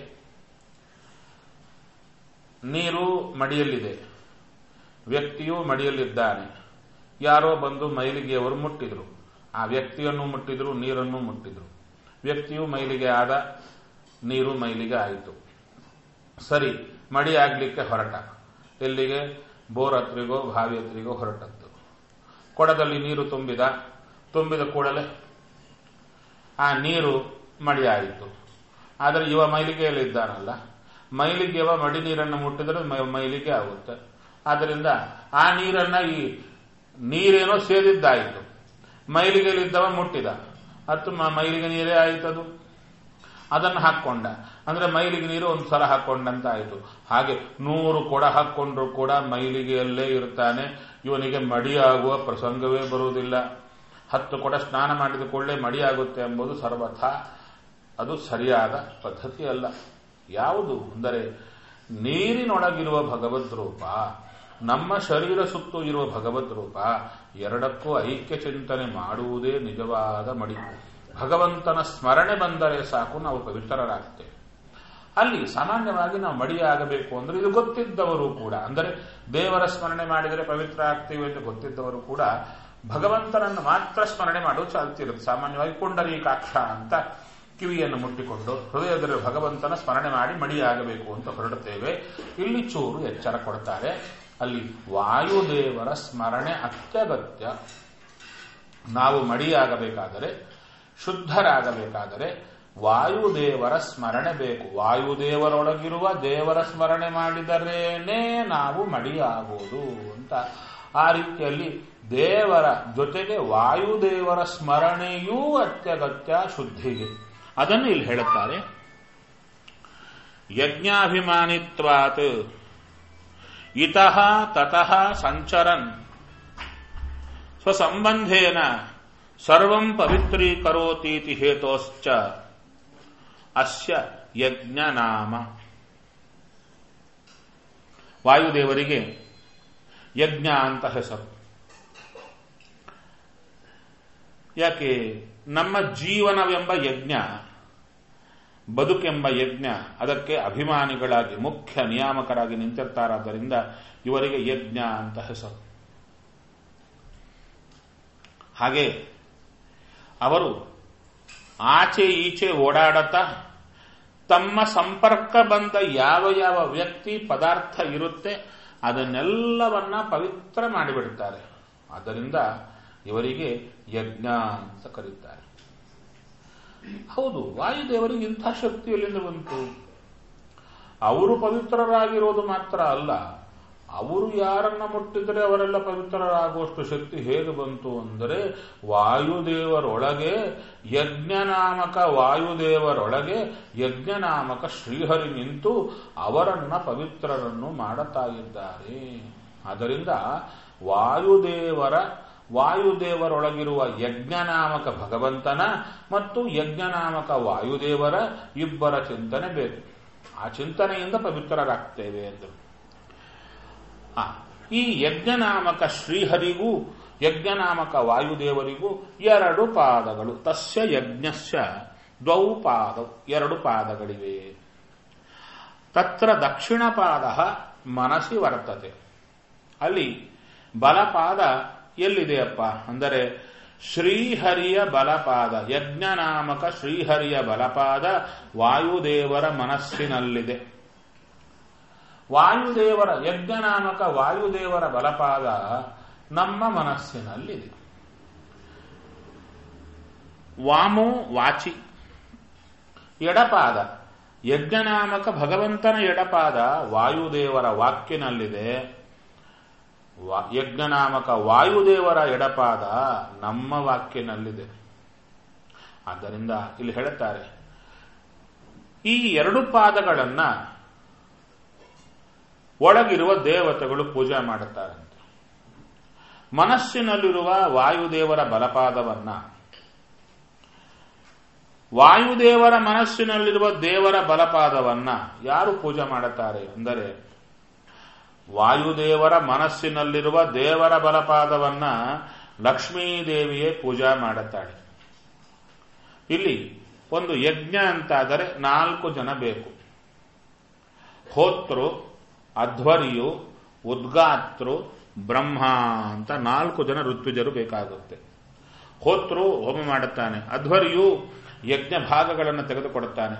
ನೀರು ಮಡಿಯಲ್ಲಿದೆ, ವ್ಯಕ್ತಿಯು ಮಡಿಯಲ್ಲಿದ್ದಾನೆ, ಯಾರೋ ಬಂದು ಮೈಲಿಗೆಯವರು ಮುಟ್ಟಿದ್ರು, ಆ ವ್ಯಕ್ತಿಯನ್ನು ಮುಟ್ಟಿದ್ರು, ನೀರನ್ನು ಮುಟ್ಟಿದ್ರು, ವ್ಯಕ್ತಿಯು ಮೈಲಿಗೆ ಆದ, ನೀರು ಮೈಲಿಗೆ ಆಯಿತು. ಸರಿ, ಮಡಿ ಆಗ್ಲಿಕ್ಕೆ ಹೊರಟ. ಎಲ್ಲಿಗೆ? ಬೋರ್ ಹತ್ರಿಗೋ ಬಾವಿ ಹತ್ರಿಗೋ ಹೊರಟದ್ದು. ಕೊಡದಲ್ಲಿ ನೀರು ತುಂಬಿದ, ತುಂಬಿದ ಕೂಡಲೇ ಆ ನೀರು ಮಡಿ ಆಯಿತು. ಆದರೆ ಇವ ಮೈಲಿಗೆಯಲ್ಲಿದ್ದಾನಲ್ಲ, ಮೈಲಿಗೆಯವ ಮಡಿ ನೀರನ್ನು ಮುಟ್ಟಿದ್ರೆ ಮೈಲಿಗೆ ಆಗುತ್ತೆ. ಆದ್ದರಿಂದ ಆ ನೀರನ್ನ ಈ ನೀರೇನೋ ಸೇದಿದ್ದಾಯಿತು, ಮೈಲಿಗೆಯಲ್ಲಿದ್ದವ ಮುಟ್ಟಿದ, ಅದು ಮೈಲಿಗೆ ನೀರೇ ಆಯಿತದು. ಅದನ್ನು ಹಾಕೊಂಡ ಅಂದ್ರೆ ಮೈಲಿಗೆ ನೀರು ಒಂದು ಸಲ ಹಾಕೊಂಡಂತ ಆಯಿತು. ಹಾಗೆ ನೂರು ಕೊಡ ಹಾಕೊಂಡ್ರು ಕೂಡ ಮೈಲಿಗೆಯಲ್ಲೇ ಇರ್ತಾನೆ, ಇವನಿಗೆ ಮಡಿಯಾಗುವ ಪ್ರಸಂಗವೇ ಬರುವುದಿಲ್ಲ. ಹತ್ತು ಕೊಡ ಸ್ನಾನ ಮಾಡಿದ ಕೂಡಲೇ ಮಡಿಯಾಗುತ್ತೆ ಎಂಬುದು ಸರ್ವಥ ಅದು ಸರಿಯಾದ ಪದ್ಧತಿ ಅಲ್ಲ. ಯಾವುದು ಅಂದರೆ ನೀರಿನೊಳಗಿರುವ ಭಗವದ್ ರೂಪ, ನಮ್ಮ ಶರೀರ ಸುತ್ತು ಇರುವ ಭಗವದ್ ರೂಪ, ಎರಡಕ್ಕೂ ಐಕ್ಯ ಚಿಂತನೆ ಮಾಡುವುದೇ ನಿಜವಾದ ಮಡಿ. ಭಗವಂತನ ಸ್ಮರಣೆ ಬಂದರೆ ಸಾಕು ನಾವು ಪವಿತ್ರರಾಗ್ತೇವೆ. ಅಲ್ಲಿ ಸಾಮಾನ್ಯವಾಗಿ ನಾವು ಮಡಿಯಾಗಬೇಕು ಅಂದ್ರೆ ಇದು ಗೊತ್ತಿದ್ದವರು ಕೂಡ, ಅಂದರೆ ದೇವರ ಸ್ಮರಣೆ ಮಾಡಿದರೆ ಪವಿತ್ರ ಆಗ್ತೇವೆ ಅಂತ ಗೊತ್ತಿದ್ದವರು ಕೂಡ ಭಗವಂತನನ್ನು ಮಾತ್ರ ಸ್ಮರಣೆ ಮಾಡೋದು ಚಾಲ್ತಿರುತ್ತೆ. ಸಾಮಾನ್ಯವಾಗಿ ಪುಂಡರೀಕಾಕ್ಷ ಅಂತ ಕಿವಿಯನ್ನು ಮುಟ್ಟಿಕೊಂಡು ಹೃದಯದಲ್ಲಿ ಭಗವಂತನ ಸ್ಮರಣೆ ಮಾಡಿ ಮಡಿಯಾಗಬೇಕು ಅಂತ ಹೊರಡುತ್ತೇವೆ. ಇಲ್ಲಿ ಚೂರು ಎಚ್ಚರ ಕೊಡ್ತಾರೆ. ಅಲ್ಲಿ ವಾಯುದೇವರ ಸ್ಮರಣೆ ಅತ್ಯಗತ್ಯ. ನಾವು ಮಡಿಯಾಗಬೇಕಾದರೆ, ಶುದ್ಧರಾಗಬೇಕಾದರೆ ವಾಯುದೇವರ ಸ್ಮರಣೆ ಬೇಕು. ವಾಯುದೇವರೊಳಗಿರುವ ದೇವರ ಸ್ಮರಣೆ ಮಾಡಿದರೇನೇ ನಾವು ಮಡಿಯಾಗುವುದು ಅಂತ. ಆ ರೀತಿಯಲ್ಲಿ ದೇವರ ಜೊತೆಗೆ ವಾಯುದೇವರ ಸ್ಮರಣೆಯೂ ಅತ್ಯಗತ್ಯ ಶುದ್ಧಿಗೆ. ಅದನ್ನು ಇಲ್ಲಿ ಹೇಳುತ್ತಾರೆ. ಯಜ್ಞಾಭಿಮಾನಿತ್ವಾತ್ ಇತಃ ತತಃ ಸಂಚರನ್ ಸ್ವಸಂಬಂಧೇನ ಸರ್ವಂ ಪವಿತ್ರೀಕರೋತೀತಿ ಹೇತೋಶ್ಚ ಅಸ್ಯ ಯಜ್ಞನಾಮ. ವಾಯುದೇವರಿಗೆ ಯಜ್ಞ ಅಂತ ಹೆಸರು. ಯಾಕೆ? ನಮ್ಮ ಜೀವನವೆಂಬ ಯಜ್ಞ, ಬದುಕೆಂಬ ಯಜ್ಞ, ಅದಕ್ಕೆ ಅಭಿಮಾನಿಗಳಾಗಿ ಮುಖ್ಯ ನಿಯಾಮಕರಾಗಿ ನಿಂತಿರ್ತಾರಾದ್ದರಿಂದ ಇವರಿಗೆ ಯಜ್ಞ ಅಂತ ಹೆಸರು. ಹಾಗೆ ಅವರು ಆಚೆ ಈಚೆ ಓಡಾಡತಾ ತಮ್ಮ ಸಂಪರ್ಕ ಬಂದ ಯಾವ ಯಾವ ವ್ಯಕ್ತಿ ಪದಾರ್ಥ ಇರುತ್ತೆ ಅದನ್ನೆಲ್ಲವನ್ನ ಪವಿತ್ರ ಮಾಡಿಬಿಡ್ತಾರೆ. ಆದ್ದರಿಂದ ಇವರಿಗೆ ಯಜ್ಞ ಅಂತ ಕರೀತಾರೆ. ಹೌದು, ವಾಯುದೇವರಿಗೆ ಇಂಥ ಶಕ್ತಿ ಎಲ್ಲಿಂದ ಬಂತು? ಅವರು ಪವಿತ್ರರಾಗಿರೋದು ಮಾತ್ರ ಅಲ್ಲ, ಅವರು ಯಾರನ್ನ ಮುಟ್ಟಿದರೆ ಅವರೆಲ್ಲ ಪವಿತ್ರರಾಗುವಷ್ಟು ಶಕ್ತಿ ಹೇಗೆ ಬಂತು ಅಂದರೆ ವಾಯುದೇವರೊಳಗೆ, ಯಜ್ಞನಾಮಕ ವಾಯುದೇವರೊಳಗೆ ಯಜ್ಞನಾಮಕ ಶ್ರೀಹರಿ ನಿಂತು ಅವರನ್ನ ಪವಿತ್ರರನ್ನು ಮಾಡುತ್ತಾ ಇದ್ದಾರೆ. ಆದ್ದರಿಂದ ವಾಯುದೇವರ ವಾಯುದೇವರೊಳಗಿರುವ ಯಜ್ಞನಾಮಕ ಭಗವಂತನ ಮತ್ತು ಯಜ್ಞನಾಮಕ ವಾಯುದೇವರ ಇಬ್ಬರ ಚಿಂತನೆ ಬೇಕು. ಆ ಚಿಂತನೆಯಿಂದ ಪವಿತ್ರರಾಗ್ತೇವೆ ಎಂದು. ಈ ಯಜ್ಞನಾಮಕ ಶ್ರೀಹರಿಗೂ ಯಜ್ಞನಾಮಕ ವಾಯುದೇವರಿಗೂ ಎರಡು ಪಾದಗಳು. ತಸ್ಯ ಯಜ್ಞಸ್ಯ ದ್ವೌ ಪಾದ, ಎರಡು ಪಾದಗಳಿವೆ. ತತ್ರ ದಕ್ಷಿಣ ಪಾದ ಮನಸಿ ವರ್ತತೆ. ಅಲ್ಲಿ ಬಲಪಾದ ಎಲ್ಲಿದೆಯಪ್ಪ ಅಂದರೆ ಶ್ರೀಹರಿಯ ಬಲಪಾದ, ಯಜ್ಞನಾಮಕ ಶ್ರೀಹರಿಯ ಬಲಪಾದ ವಾಯುದೇವರ ಮನಸ್ಸಿನಲ್ಲಿದೆ. ವಾಯುದೇವರ ಯಜ್ಞನಾಮಕ ವಾಯುದೇವರ ಬಲಪಾದ ನಮ್ಮ ಮನಸ್ಸಿನಲ್ಲಿದೆ. ವಾಮೋ ವಾಚಿ, ಎಡಪಾದ ಯಜ್ಞನಾಮಕ ಭಗವಂತನ ಎಡಪಾದ ವಾಯುದೇವರ ವಾಕ್ಯನಲ್ಲಿದೆ. ಯಜ್ಞನಾಮಕ ವಾಯುದೇವರ ಎಡಪಾದ ನಮ್ಮ ವಾಕ್ಯನಲ್ಲಿದೆ. ಆದ್ದರಿಂದ ಇಲ್ಲಿ ಹೇಳುತ್ತಾರೆ, ಈ ಎರಡು ಪಾದಗಳನ್ನ ಒಳಗಿರುವ ದೇವತೆಗಳು ಪೂಜೆ ಮಾಡುತ್ತಾರಂತೆ. ಮನಸ್ಸಿನಲ್ಲಿರುವ ವಾಯುದೇವರ ಬಲಪಾದವನ್ನ ವಾಯುದೇವರ ಮನಸ್ಸಿನಲ್ಲಿರುವ ದೇವರ ಬಲಪಾದವನ್ನ ಯಾರು ಪೂಜೆ ಮಾಡುತ್ತಾರೆ ಅಂದರೆ, ವಾಯುದೇವರ ಮನಸ್ಸಿನಲ್ಲಿರುವ ದೇವರ ಬಲಪಾದವನ್ನ ಲಕ್ಷ್ಮೀದೇವಿಯೇ ಪೂಜಾ ಮಾಡುತ್ತಾಳೆ. ಇಲ್ಲಿ ಒಂದು ಯಜ್ಞ ಅಂತಾದರೆ ನಾಲ್ಕು ಜನ ಬೇಕು. ಹೋತೃ, ಅಧ್ವರ್ಯು, ಉದ್ಗಾತೃ, ಬ್ರಹ್ಮ ಅಂತ ನಾಲ್ಕು ಜನ ಋತ್ವಿಜರು ಬೇಕಾಗುತ್ತೆ. ಹೋತೃ ಹೋಮ ಮಾಡುತ್ತಾನೆ, ಅಧ್ವರ್ಯು ಯಜ್ಞ ಭಾಗಗಳನ್ನು ತೆಗೆದುಕೊಡುತ್ತಾನೆ,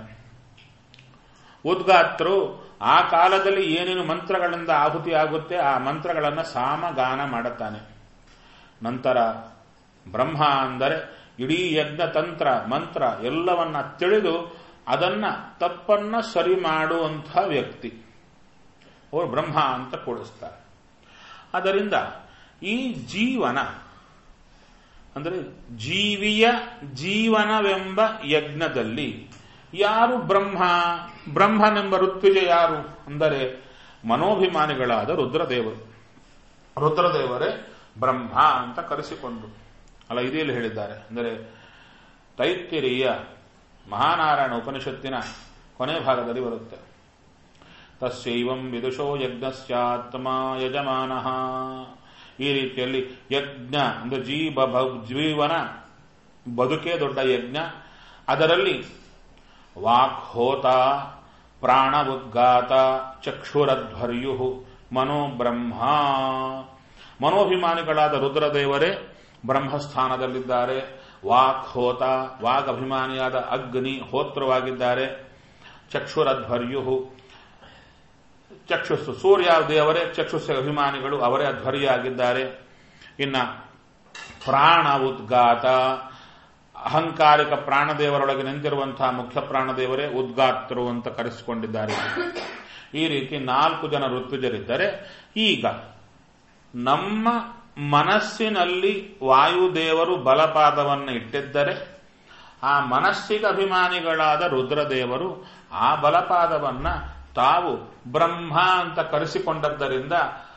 ಉದ್ಗಾತೃ ಆ ಕಾಲದಲ್ಲಿ ಏನೇನು ಮಂತ್ರಗಳಿಂದ ಆಹುತಿ ಆಗುತ್ತೆ ಆ ಮಂತ್ರಗಳನ್ನು ಸಾಮಗಾನ ಮಾಡುತ್ತಾನೆ. ನಂತರ ಬ್ರಹ್ಮ ಅಂದರೆ ಇಡೀ ಯಜ್ಞ ತಂತ್ರ ಮಂತ್ರ ಎಲ್ಲವನ್ನ ತಿಳಿದು ಅದನ್ನ ತಪ್ಪನ್ನ ಸರಿ ಮಾಡುವಂಥ ವ್ಯಕ್ತಿ ಅವರು ಬ್ರಹ್ಮ ಅಂತ ಕೂಡಿಸ್ತಾರೆ. ಅದರಿಂದ ಈ ಜೀವನ ಅಂದರೆ ಜೀವಿಯ ಜೀವನವೆಂಬ ಯಜ್ಞದಲ್ಲಿ ಯಾರು ಬ್ರಹ್ಮ? ಬ್ರಹ್ಮನೆಂಬ ಋತ್ವಿಜ ಯಾರು ಅಂದರೆ ಮನೋಭಿಮಾನಿಗಳಾದ ರುದ್ರದೇವರು. ರುದ್ರದೇವರೇ ಬ್ರಹ್ಮ ಅಂತ ಕರೆಸಿಕೊಂಡು ಅಲ್ಲ ಇದೆಯಲ್ಲಿ ಹೇಳಿದ್ದಾರೆ. ಅಂದರೆ ತೈತ್ತಿರೀಯ ಮಹಾನಾರಾಯಣ ಉಪನಿಷತ್ತಿನ ಕೊನೆ ಭಾಗದಲ್ಲಿ ಬರುತ್ತೆ. ತಸ್ಯೈವಂ ವಿದುಷೋ ಯಜ್ಞಸ್ಯಾತ್ಮ ಯಜಮಾನಃ. ಈ ರೀತಿಯಲ್ಲಿ ಯಜ್ಞ ಅಂದ್ರೆ ಜೀವ ಜೀವನ ಬದುಕೇ ದೊಡ್ಡ ಯಜ್ಞ. ಅದರಲ್ಲಿ ವಾಕ್ಹೋತ, ಪ್ರಾಣ ಉದ್ಗಾತ, ಚಕ್ಷುರಧ್ವರ್ಯು, ಮನೋಬ್ರಹ್ಮ. ಮನೋಭಿಮಾನಿಗಳಾದ ರುದ್ರದೇವರೇ ಬ್ರಹ್ಮಸ್ಥಾನದಲ್ಲಿದ್ದಾರೆ. ವಾಕ್ಹೋತ ವಾಗಭಿಮಾನಿಯಾದ ಅಗ್ನಿ ಹೋತ್ರವಾಗಿದ್ದಾರೆ. ಚಕ್ಷುರಧ್ವರ್ಯು ಚಕ್ಷುಸ್ಸು ಸೂರ್ಯ ದೇವರೇ ಚಕ್ಷುಸ್ಸ ಅಭಿಮಾನಿಗಳು, ಅವರೇ ಅಧ್ವರ್ಯಾಗಿದ್ದಾರೆ. ಇನ್ನ ಪ್ರಾಣ ಉದ್ಗಾತ ಅಹಂಕಾರಿಕ ಪ್ರಾಣದೇವರೊಳಗೆ ನಿಂತಿರುವಂತಹ ಮುಖ್ಯ ಪ್ರಾಣದೇವರೇ ಉದ್ಗಾತರು ಅಂತ ಕರೆಸಿಕೊಂಡಿದ್ದಾರೆ. ಈ ರೀತಿ ನಾಲ್ಕು ಜನ ಋತ್ವಿಜರಿದ್ದರೆ, ಈಗ ನಮ್ಮ ಮನಸ್ಸಿನಲ್ಲಿ ವಾಯುದೇವರು ಬಲಪಾದವನ್ನು ಇಟ್ಟಿದ್ದರೆ ಆ ಮನಸ್ಸಿಗೆ ಅಭಿಮಾನಿಗಳಾದ ರುದ್ರದೇವರು ಆ ಬಲಪಾದವನ್ನ ತಾವು ಬ್ರಹ್ಮ ಅಂತ ಕರೆಸಿಕೊಂಡದ್ದರಿಂದ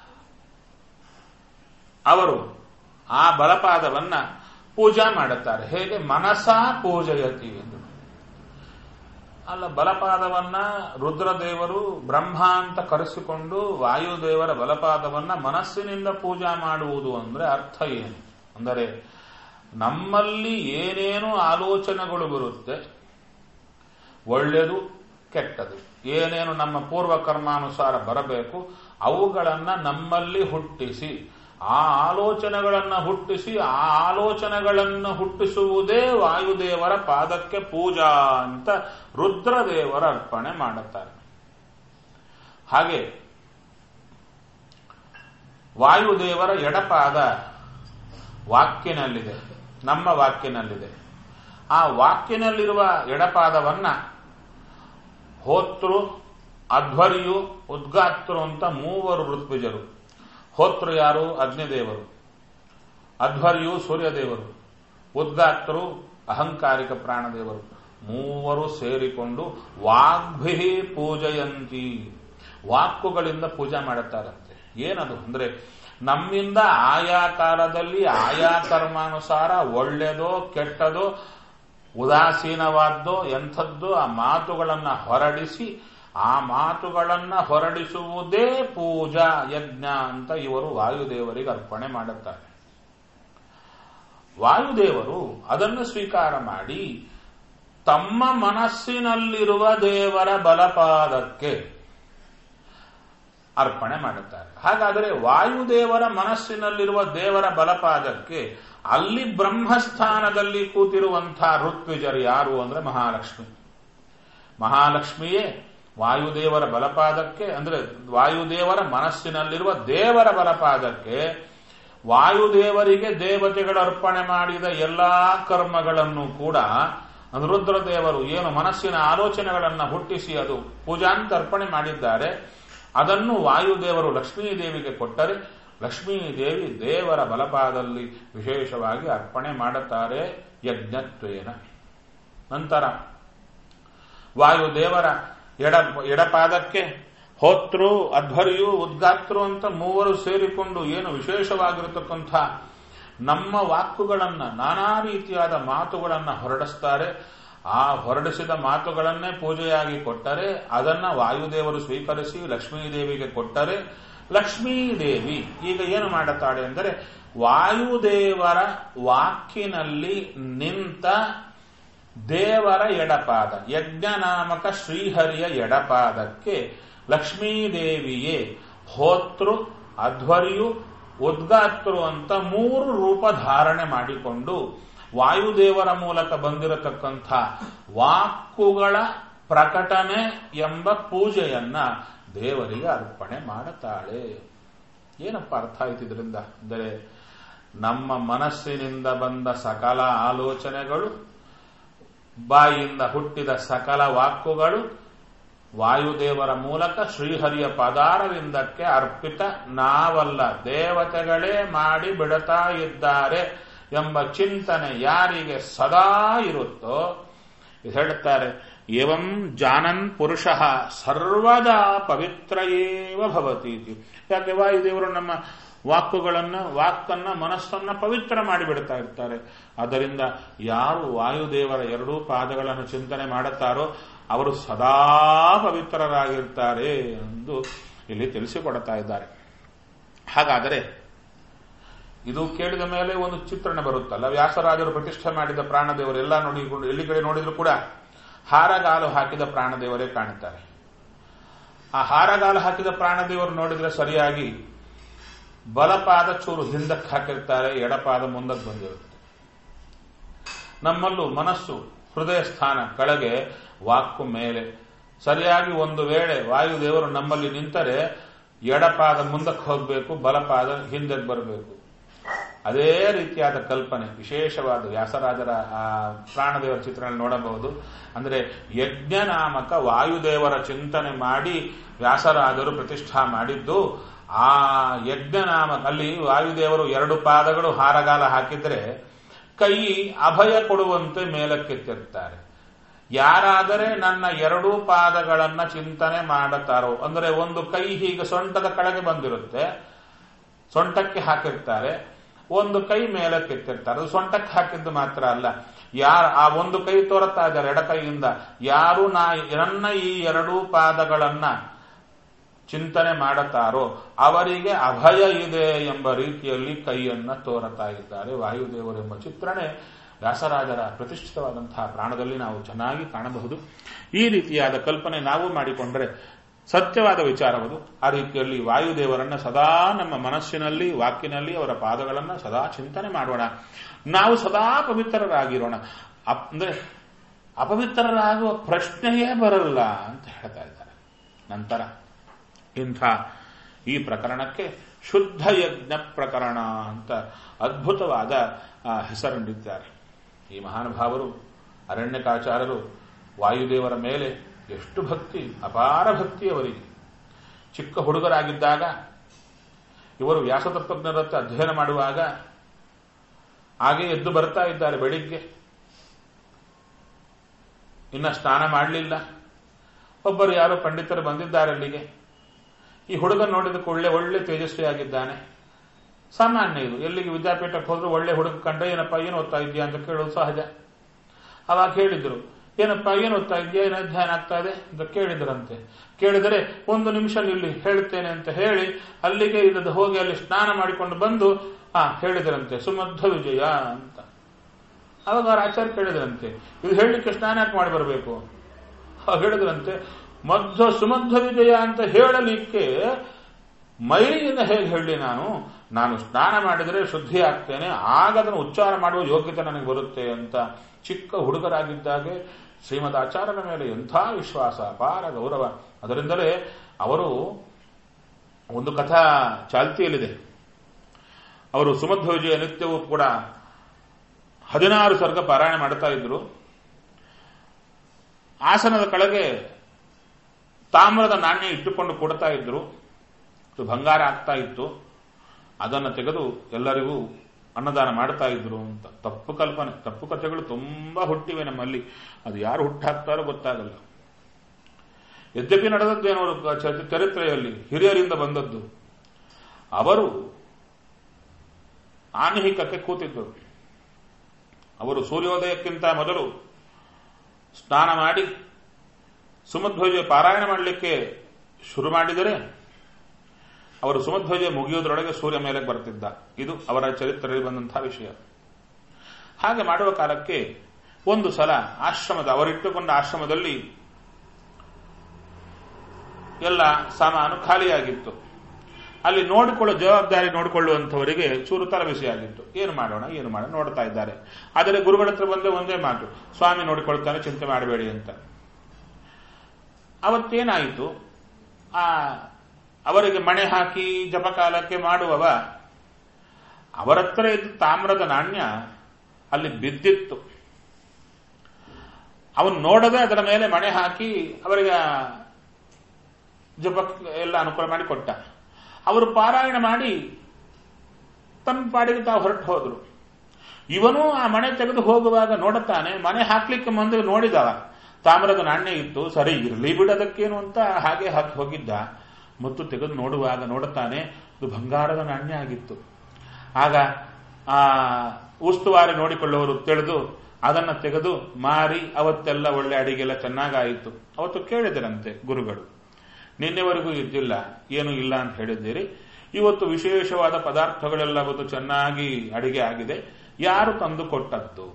ಅವರು ಆ ಬಲಪಾದವನ್ನ ಪೂಜಾ ಮಾಡುತ್ತಾರೆ. ಹೇಗೆ ಮನಸಾ ಪೂಜಯತಿ ಎಂದು. ಅಲ್ಲ, ಬಲಪಾದವನ್ನ ರುದ್ರದೇವರು ಬ್ರಹ್ಮ ಅಂತ ಕರೆಸಿಕೊಂಡು ವಾಯುದೇವರ ಬಲಪಾದವನ್ನ ಮನಸ್ಸಿನಿಂದ ಪೂಜಾ ಮಾಡುವುದು ಅಂದ್ರೆ ಅರ್ಥ ಏನು ಅಂದರೆ, ನಮ್ಮಲ್ಲಿ ಏನೇನು ಆಲೋಚನೆಗಳು ಬರುತ್ತೆ, ಒಳ್ಳೆಯದು ಕೆಟ್ಟದು, ಏನೇನು ನಮ್ಮ ಪೂರ್ವ ಕರ್ಮಾನುಸಾರ ಬರಬೇಕು ಅವುಗಳನ್ನ ನಮ್ಮಲ್ಲಿ ಹುಟ್ಟಿಸಿ, ಆ ಆಲೋಚನೆಗಳನ್ನು ಹುಟ್ಟಿಸಿ ಆ ಆಲೋಚನೆಗಳನ್ನು ಹುಟ್ಟಿಸುವುದೇ ವಾಯುದೇವರ ಪಾದಕ್ಕೆ ಪೂಜಾ ಅಂತ ರುದ್ರದೇವರ ಅರ್ಪಣೆ ಮಾಡುತ್ತಾರೆ. ಹಾಗೆ ವಾಯುದೇವರ ಎಡಪಾದ ವಾಕ್ಯನಲ್ಲಿದೆ, ನಮ್ಮ ವಾಕ್ಯನಲ್ಲಿದೆ. ಆ ವಾಕ್ಯನಲ್ಲಿರುವ ಎಡಪಾದವನ್ನ ಹೋತೃ, ಅಧ್ವರ್ಯು, ಉದ್ಗಾತೃ ಅಂತ ಮೂವರು ಋತ್ವಿಜರು. ಹೋತೃ ಯಾರು? ಅಗ್ನಿದೇವರು. ಅಧ್ವರ್ಯು ಸೂರ್ಯದೇವರು. ಉದ್ಗಾತೃ ಅಹಂಕಾರಿಕ ಪ್ರಾಣದೇವರು. ಮೂವರು ಸೇರಿಕೊಂಡು ವಾಗ್ಭಿ ಪೂಜಯಂತಿ, ವಾಕ್ಕುಗಳಿಂದ ಪೂಜೆ ಮಾಡುತ್ತಾರಂತೆ. ಏನದು ಅಂದ್ರೆ, ನಮ್ಮಿಂದ ಆಯಾ ಕಾಲದಲ್ಲಿ ಆಯಾ ಕರ್ಮಾನುಸಾರ ಒಳ್ಳೆಯದೋ ಕೆಟ್ಟದೋ ಉದಾಸೀನವಾದ್ದೋ ಎಂಥದ್ದೋ ಆ ಮಾತುಗಳನ್ನ ಹೊರಡಿಸಿ ಆ ಮಾತುಗಳನ್ನ ಹೊರಡಿಸುವುದೇ ಪೂಜಾ ಯಜ್ಞ ಅಂತ ಇವರು ವಾಯುದೇವರಿಗೆ ಅರ್ಪಣೆ ಮಾಡುತ್ತಾರೆ. ವಾಯುದೇವರು ಅದನ್ನು ಸ್ವೀಕಾರ ಮಾಡಿ ತಮ್ಮ ಮನಸ್ಸಿನಲ್ಲಿರುವ ದೇವರ ಬಲಪಾದಕ್ಕೆ ಅರ್ಪಣೆ ಮಾಡುತ್ತಾರೆ. ಹಾಗಾದರೆ ವಾಯುದೇವರ ಮನಸ್ಸಿನಲ್ಲಿರುವ ದೇವರ ಬಲಪಾದಕ್ಕೆ ಅಲ್ಲಿ ಬ್ರಹ್ಮಸ್ಥಾನದಲ್ಲಿ ಕೂತಿರುವಂತಹ ಋತ್ವಿಜರು ಯಾರು ಅಂದ್ರೆ ಮಹಾಲಕ್ಷ್ಮಿ. ಮಹಾಲಕ್ಷ್ಮಿಯೇ ವಾಯುದೇವರ ಬಲಪಾದಕ್ಕೆ ಅಂದ್ರೆ ವಾಯುದೇವರ ಮನಸ್ಸಿನಲ್ಲಿರುವ ದೇವರ ಬಲಪಾದಕ್ಕೆ ವಾಯುದೇವರಿಗೆ ದೇವತೆಗಳು ಅರ್ಪಣೆ ಮಾಡಿದ ಎಲ್ಲಾ ಕರ್ಮಗಳನ್ನು ಕೂಡ ರುದ್ರದೇವರು ಏನು ಮನಸ್ಸಿನ ಆಲೋಚನೆಗಳನ್ನು ಹುಟ್ಟಿಸಿ ಅದು ಪೂಜಾಂತ ಅರ್ಪಣೆ ಮಾಡಿದ್ದಾರೆ, ಅದನ್ನು ವಾಯುದೇವರು ಲಕ್ಷ್ಮೀದೇವಿಗೆ ಕೊಟ್ಟರೆ ಲಕ್ಷ್ಮೀದೇವಿ ದೇವರ ಬಲಪಾದಲ್ಲಿ ವಿಶೇಷವಾಗಿ ಅರ್ಪಣೆ ಮಾಡುತ್ತಾರೆ ಯಜ್ಞತ್ವೇನ. ನಂತರ ವಾಯುದೇವರ ಎಡ ಎಡಪಾದಕ್ಕೆ ಹೋತೃ, ಅಧ್ವರ್ಯು, ಉದ್ಗಾತೃ ಅಂತ ಮೂವರು ಸೇರಿಕೊಂಡು ಏನು ವಿಶೇಷವಾಗಿರತಕ್ಕಂಥ ನಮ್ಮ ವಾಕ್ಕುಗಳನ್ನ, ನಾನಾ ರೀತಿಯಾದ ಮಾತುಗಳನ್ನ ಹೊರಡಿಸ್ತಾರೆ. ಆ ಹೊರಡಿಸಿದ ಮಾತುಗಳನ್ನೇ ಪೂಜೆಯಾಗಿ ಕೊಟ್ಟರೆ ಅದನ್ನ ವಾಯುದೇವರು ಸ್ವೀಕರಿಸಿ ಲಕ್ಷ್ಮೀದೇವಿಗೆ ಕೊಟ್ಟರೆ, ಲಕ್ಷ್ಮೀದೇವಿ ಈಗ ಏನು ಮಾಡುತ್ತಾಳೆ ಅಂದರೆ ವಾಯುದೇವರ ವಾಕಿನಲ್ಲಿ ನಿಂತ ದೇವರ ಎಡಪಾದ, ಯಜ್ಞನಾಮಕ ಶ್ರೀಹರಿಯ ಎಡಪಾದಕ್ಕೆ ಲಕ್ಷ್ಮೀದೇವಿಯೇ ಹೋತೃ, ಅಧ್ವರ್ಯು, ಉದ್ಗಾತೃ ಅಂತ ಮೂರು ರೂಪ ಧಾರಣೆ ಮಾಡಿಕೊಂಡು ವಾಯುದೇವರ ಮೂಲಕ ಬಂದಿರತಕ್ಕಂಥ ವಾಕ್ಕುಗಳ ಪ್ರಕಟಣೆ ಎಂಬ ಪೂಜೆಯನ್ನ ದೇವರಿಗೆ ಅರ್ಪಣೆ ಮಾಡುತ್ತಾಳೆ. ಏನಪ್ಪ ಅರ್ಥ ಆಯ್ತು ಇದರಿಂದ ಅಂದರೆ, ನಮ್ಮ ಮನಸ್ಸಿನಿಂದ ಬಂದ ಸಕಲ ಆಲೋಚನೆಗಳು, ಬಾಯಿಯಿಂದ ಹುಟ್ಟಿದ ಸಕಲ ವಾಕ್ಕುಗಳು ವಾಯುದೇವರ ಮೂಲಕ ಶ್ರೀಹರಿಯ ಪದಾರವಿಂದಕ್ಕೆ ಅರ್ಪಿತ, ನಾವಲ್ಲ ದೇವತೆಗಳೇ ಮಾಡಿ ಬಿಡುತ್ತಾ ಇದ್ದಾರೆ ಎಂಬ ಚಿಂತನೆ ಯಾರಿಗೆ ಸದಾ ಇರುತ್ತೋ, ಹೇಳುತ್ತಾರೆ ಏವಂ ಜಾನನ್ ಪುರುಷ ಸರ್ವದಾ ಪವಿತ್ರ ಏವ ಭವತಿ. ಯಾಕೆ ವಾಯುದೇವರು ನಮ್ಮ ವಾಕ್ಕುಗಳನ್ನ, ವಾಕ್ಕನ್ನ, ಮನಸ್ಸನ್ನ ಪವಿತ್ರ ಮಾಡಿಬಿಡ್ತಾ ಇರ್ತಾರೆ. ಆದ್ದರಿಂದ ಯಾರು ವಾಯುದೇವರ ಎರಡೂ ಪಾದಗಳನ್ನು ಚಿಂತನೆ ಮಾಡುತ್ತಾರೋ ಅವರು ಸದಾ ಪವಿತ್ರರಾಗಿರ್ತಾರೆ ಎಂದು ಇಲ್ಲಿ ತಿಳಿಸಿಕೊಡ್ತಾ ಇದ್ದಾರೆ. ಹಾಗಾದರೆ ಇದು ಕೇಳಿದ ಮೇಲೆ ಒಂದು ಚಿತ್ರಣ ಬರುತ್ತಲ್ಲ, ವ್ಯಾಸರಾಜರು ಪ್ರತಿಷ್ಠೆ ಮಾಡಿದ ಪ್ರಾಣದೇವರು ಎಲ್ಲ ನೋಡಿಕೊಂಡು ಎಲ್ಲಿ ಕಡೆ ನೋಡಿದ್ರು ಕೂಡ ಹಾರಗಾಲು ಹಾಕಿದ ಪ್ರಾಣದೇವರೇ ಕಾಣುತ್ತಾರೆ. ಆ ಹಾರಗಾಲು ಹಾಕಿದ ಪ್ರಾಣದೇವರು ನೋಡಿದ್ರೆ ಸರಿಯಾಗಿ ಬಲಪಾದ ಚೂರು ಹಿಂದಕ್ಕೆ ಹಾಕಿರ್ತಾರೆ, ಎಡಪಾದ ಮುಂದಕ್ಕೆ ಬಂದಿರುತ್ತೆ. ನಮ್ಮಲ್ಲೂ ಮನಸ್ಸು ಹೃದಯ ಸ್ಥಾನ ಕೆಳಗೆ, ವಾಕ್ಕು ಮೇಲೆ. ಸರಿಯಾಗಿ ಒಂದು ವೇಳೆ ವಾಯುದೇವರು ನಮ್ಮಲ್ಲಿ ನಿಂತರೆ ಎಡಪಾದ ಮುಂದಕ್ಕೆ ಹೋಗಬೇಕು, ಬಲಪಾದ ಹಿಂದಕ್ಕೆ ಬರಬೇಕು. ಅದೇ ರೀತಿಯಾದ ಕಲ್ಪನೆ ವಿಶೇಷವಾದ ವ್ಯಾಸರಾಜರ ಆ ಪ್ರಾಣದೇವರ ಚಿತ್ರಣ ನೋಡಬಹುದು. ಅಂದರೆ ಯಜ್ಞನಾಮಕ ವಾಯುದೇವರ ಚಿಂತನೆ ಮಾಡಿ ವ್ಯಾಸರಾಜರು ಪ್ರತಿಷ್ಠಾ ಮಾಡಿದ್ದು. ಆ ಯಜ್ಞನಾಮಕ ಅಲ್ಲಿ ವಾಯುದೇವರು ಎರಡು ಪಾದಗಳು ಹಾರಗಾಲ ಹಾಕಿದ್ರೆ ಕೈ ಅಭಯ ಕೊಡುವಂತೆ ಮೇಲಕ್ಕೆತ್ತಿರ್ತಾರೆ. ಯಾರಾದರೆ ನನ್ನ ಎರಡೂ ಪಾದಗಳನ್ನ ಚಿಂತನೆ ಮಾಡುತ್ತಾರೋ, ಅಂದರೆ ಒಂದು ಕೈ ಹೀಗೆ ಸೊಂಟದ ಕೆಳಗೆ ಬಂದಿರುತ್ತೆ, ಸೊಂಟಕ್ಕೆ ಹಾಕಿರ್ತಾರೆ, ಒಂದು ಕೈ ಮೇಲಕ್ಕೆತ್ತಿರ್ತಾರೆ. ಅದು ಸೊಂಟಕ್ಕೆ ಹಾಕಿದ್ದು ಮಾತ್ರ ಅಲ್ಲ, ಯಾರು ಆ ಒಂದು ಕೈ ತೋರುತ್ತಾ ಇದ್ದಾರೆ ಎಡ ಕೈಯಿಂದ, ಯಾರು ನಾ ನನ್ನ ಈ ಎರಡೂ ಪಾದಗಳನ್ನ ಚಿಂತನೆ ಮಾಡುತ್ತಾರೋ ಅವರಿಗೆ ಅಭಯ ಇದೆ ಎಂಬ ರೀತಿಯಲ್ಲಿ ಕೈಯನ್ನ ತೋರುತ್ತಾ ಇದ್ದಾರೆ ವಾಯುದೇವರು ಎಂಬ ಚಿತ್ರಣೆ ವ್ಯಾಸರಾಜರ ಪ್ರತಿಷ್ಠಿತವಾದಂತಹ ಪ್ರಾಣದಲ್ಲಿ ನಾವು ಚೆನ್ನಾಗಿ ಕಾಣಬಹುದು. ಈ ರೀತಿಯಾದ ಕಲ್ಪನೆ ನಾವು ಮಾಡಿಕೊಂಡ್ರೆ ಸತ್ಯವಾದ ವಿಚಾರವದು. ಆ ರೀತಿಯಲ್ಲಿ ವಾಯುದೇವರನ್ನ ಸದಾ ನಮ್ಮ ಮನಸ್ಸಿನಲ್ಲಿ, ವಾಕಿನಲ್ಲಿ ಅವರ ಪಾದಗಳನ್ನು ಸದಾ ಚಿಂತನೆ ಮಾಡೋಣ. ನಾವು ಸದಾ ಪವಿತ್ರರಾಗಿರೋಣ. ಅಂದ್ರೆ ಅಪವಿತ್ರರಾಗುವ ಪ್ರಶ್ನೆಯೇ ಬರಲ್ಲ ಅಂತ ಹೇಳ್ತಾ ಇದ್ದಾರೆ. ನಂತರ ಇಂಥ ಈ ಪ್ರಕರಣಕ್ಕೆ ಶುದ್ಧ ಯಜ್ಞ ಪ್ರಕರಣ ಅಂತ ಅದ್ಭುತವಾದ ಹೆಸರನ್ನಿದ್ದಾರೆ. ಈ ಮಹಾನುಭಾವರು ಅರಣ್ಯಕಾಚಾರ್ಯರು ವಾಯುದೇವರ ಮೇಲೆ ಎಷ್ಟು ಭಕ್ತಿ, ಅಪಾರ ಭಕ್ತಿ ಅವರಿಗೆ. ಚಿಕ್ಕ ಹುಡುಗರಾಗಿದ್ದಾಗ ಇವರು ವ್ಯಾಸತತ್ವಜ್ಞರತ್ತ ಅಧ್ಯಯನ ಮಾಡುವಾಗ ಹಾಗೆ ಎದ್ದು ಬರ್ತಾ ಇದ್ದಾರೆ ಬೆಳಿಗ್ಗೆ. ಇನ್ನ ಸ್ನಾನ ಮಾಡಲಿಲ್ಲ. ಒಬ್ಬರು ಯಾರೋ ಪಂಡಿತರು ಬಂದಿದ್ದಾರೆ ಅಲ್ಲಿಗೆ. ಈ ಹುಡುಗ ನೋಡಿದ ಕೂಡಲೇ ಒಳ್ಳೆ ತೇಜಸ್ವಿಯಾಗಿದ್ದಾನೆ. ಸಾಮಾನ್ಯ ಇದು, ಎಲ್ಲಿಗೆ ವಿದ್ಯಾಪೀಠಕ್ಕೆ ಹೋದ್ರು ಒಳ್ಳೆ ಹುಡುಗ ಕಂಡ್ರೆ ಏನಪ್ಪ ಏನು ಓದ್ತಾ ಇದೆಯಾ ಅಂತ ಕೇಳೋದು ಸಹಜ. ಅವಾಗ ಹೇಳಿದ್ರು, ಏನಪ್ಪ ಏನು ಓದ್ತಾ ಇದೆಯಾ, ಏನು ಅಧ್ಯಯನ ಆಗ್ತಾ ಇದೆ ಅಂತ ಕೇಳಿದ್ರಂತೆ. ಕೇಳಿದರೆ ಒಂದು ನಿಮಿಷ ನಿಲ್ಲಿ ಹೇಳ್ತೇನೆ ಅಂತ ಹೇಳಿ ಅಲ್ಲಿಗೆ ಇಲ್ಲದ ಹೋಗಿ ಅಲ್ಲಿ ಸ್ನಾನ ಮಾಡಿಕೊಂಡು ಬಂದು ಹಾ ಹೇಳಿದ್ರಂತೆ ಸುಮಧ್ವ ವಿಜಯ ಅಂತ. ಅವಾಗ ಅವ್ರ ಆಚಾರ್ಯ ಕೇಳಿದ್ರಂತೆ, ಇದು ಹೇಳಲಿಕ್ಕೆ ಸ್ನಾನ ಯಾಕೆ ಮಾಡಿ ಬರಬೇಕು? ಹೇಳಿದ್ರಂತೆ, ಮಧ್ವ ಸುಮಧ್ವ ವಿಜಯ ಅಂತ ಹೇಳಲಿಕ್ಕೆ ಮೈಲಿಯಿಂದ ಹೇಗೆ ಹೇಳಿ ನಾನು ನಾನು ಸ್ನಾನ ಮಾಡಿದರೆ ಶುದ್ಧಿ ಆಗ್ತೇನೆ, ಆಗ ಅದನ್ನು ಉಚ್ಚಾರ ಮಾಡುವ ಯೋಗ್ಯತೆ ನನಗೆ ಬರುತ್ತೆ ಅಂತ. ಚಿಕ್ಕ ಹುಡುಗರಾಗಿದ್ದಾಗೆ ಶ್ರೀಮದ್ ಆಚಾರ್ಯರ ಮೇಲೆ ಎಂಥ ವಿಶ್ವಾಸ, ಅಪಾರ ಗೌರವ. ಅದರಿಂದಲೇ ಅವರು ಒಂದು ಕಥಾ ಚಾಲ್ತಿಯಲ್ಲಿದೆ. ಅವರು ಸುಮಧ್ವ ವಿಜಯ ನಿತ್ಯವೂ ಕೂಡ ಹದಿನಾರು ಸರ್ಗ ಪಾರಾಯಣ ಮಾಡ್ತಾ ಇದ್ರು. ಆಸನದ ಕೆಳಗೆ ತಾಮ್ರದ ನಾಣ್ಯ ಇಟ್ಟುಕೊಂಡು ಕೊಡ್ತಾ ಇದ್ರು. ಬಂಗಾರ ಆಗ್ತಾ ಇತ್ತು. ಅದನ್ನು ತೆಗೆದು ಎಲ್ಲರಿಗೂ ಅನ್ನದಾನ ಮಾಡ್ತಾ ಇದ್ರು ಅಂತ. ತಪ್ಪು ಕಲ್ಪನೆ, ತಪ್ಪು ಕಥೆಗಳು ತುಂಬಾ ಹುಟ್ಟಿವೆ ನಮ್ಮಲ್ಲಿ. ಅದು ಯಾರು ಹುಟ್ಟಾಕ್ತಾರೋ ಗೊತ್ತಾಗಲ್ಲ. ಯದ್ಯಪಿ ನಡೆದದ್ದೇನೋ ಚರಿತ್ರೆಯಲ್ಲಿ ಹಿರಿಯರಿಂದ ಬಂದದ್ದು. ಅವರು ಆನ್ಹಿಕಕ್ಕೆ ಕೂತಿದ್ದರು. ಅವರು ಸೂರ್ಯೋದಯಕ್ಕಿಂತ ಮೊದಲು ಸ್ನಾನ ಮಾಡಿ ಸುಮಧ್ವಜ ಪಾರಾಯಣ ಮಾಡಲಿಕ್ಕೆ ಶುರು ಮಾಡಿದರೆ ಅವರು ಸುಮಧ್ವಜ ಮುಗಿಯುವುದರೊಳಗೆ ಸೂರ್ಯ ಮೇಲೆ ಬರ್ತಿದ್ದ. ಇದು ಅವರ ಚರಿತ್ರೆಯಲ್ಲಿ ಬಂದಂತಹ ವಿಷಯ. ಹಾಗೆ ಮಾಡುವ ಕಾಲಕ್ಕೆ ಒಂದು ಸಲ ಆಶ್ರಮದ ಅವರಿಟ್ಟುಕೊಂಡ ಆಶ್ರಮದಲ್ಲಿ ಎಲ್ಲ ಸಾಮಾನು ಖಾಲಿಯಾಗಿತ್ತು. ಅಲ್ಲಿ ನೋಡಿಕೊಳ್ಳೋ ಜವಾಬ್ದಾರಿ ನೋಡಿಕೊಳ್ಳುವಂಥವರಿಗೆ ಚೂರು ತಲೆಬಿಸಿಯಾಗಿತ್ತು. ಏನು ಮಾಡೋಣ ಏನು ಮಾಡೋಣ ನೋಡ್ತಾ ಇದ್ದಾರೆ. ಆದರೆ ಗುರುಗಳ ಹತ್ರ ಬಂದೇ ಒಂದೇ ಮಾತು, ಸ್ವಾಮಿ ನೋಡಿಕೊಳ್ತಾನೆ, ಚಿಂತೆ ಮಾಡಬೇಡಿ ಅಂತ. ಅವತ್ತೇನಾಯಿತು, ಆ ಅವರಿಗೆ ಮಣೆ ಹಾಕಿ ಜಪಕಾಲಕ್ಕೆ ಮಾಡುವವ ಅವರ ಹತ್ರ ಇದ್ದ ತಾಮ್ರದ ನಾಣ್ಯ ಅಲ್ಲಿ ಬಿದ್ದಿತ್ತು. ಅವನು ನೋಡದೆ ಅದರ ಮೇಲೆ ಮಣೆ ಹಾಕಿ ಅವರಿಗೆ ಜಪ ಎಲ್ಲ ಅನುಕೂಲ ಮಾಡಿ ಕೊಟ್ಟ. ಅವರು ಪಾರಾಯಣ ಮಾಡಿ ತನ್ನ ಪಾಡಿಗೆ ತಾವು ಹೊರಟು ಹೋದ್ರು. ಇವನು ಆ ಮಣೆ ತೆಗೆದು ಹೋಗುವಾಗ ನೋಡುತ್ತಾನೆ, ಮನೆ ಹಾಕ್ಲಿಕ್ಕೆ ಮುಂದೆ ನೋಡಿದವ ತಾಮ್ರದ ನಾಣ್ಯ ಇತ್ತು, ಸರಿ ಇರಲಿ ಬಿಡೋದಕ್ಕೇನು ಅಂತ ಹಾಗೆ ಹಾಕಿ ಹೋಗಿದ್ದ. ಮತ್ತು ತೆಗೆದು ನೋಡುವಾಗ ನೋಡುತ್ತಾನೆ ಅದು ಬಂಗಾರದ ನಾಣ್ಯ ಆಗಿತ್ತು. ಆಗ ಆ ಉಸ್ತುವಾರಿ ನೋಡಿಕೊಳ್ಳುವವರು ತಿಳಿದು ಅದನ್ನ ತೆಗೆದು ಮಾರಿ ಅವತ್ತೆಲ್ಲ ಒಳ್ಳೆ ಅಡಿಗೆಲ್ಲ ಚೆನ್ನಾಗಾಯಿತು. ಅವತ್ತು ಕೇಳಿದರಂತೆ ಗುರುಗಳು, ನಿನ್ನೆವರೆಗೂ ಇದ್ದಿಲ್ಲ, ಏನು ಇಲ್ಲ ಅಂತ ಹೇಳಿದ್ದೀರಿ, ಇವತ್ತು ವಿಶೇಷವಾದ ಪದಾರ್ಥಗಳೆಲ್ಲ ಅವತ್ತು ಚೆನ್ನಾಗಿ ಅಡಿಗೆ ಆಗಿದೆ, ಯಾರು ತಂದು ಕೊಟ್ಟದ್ದು?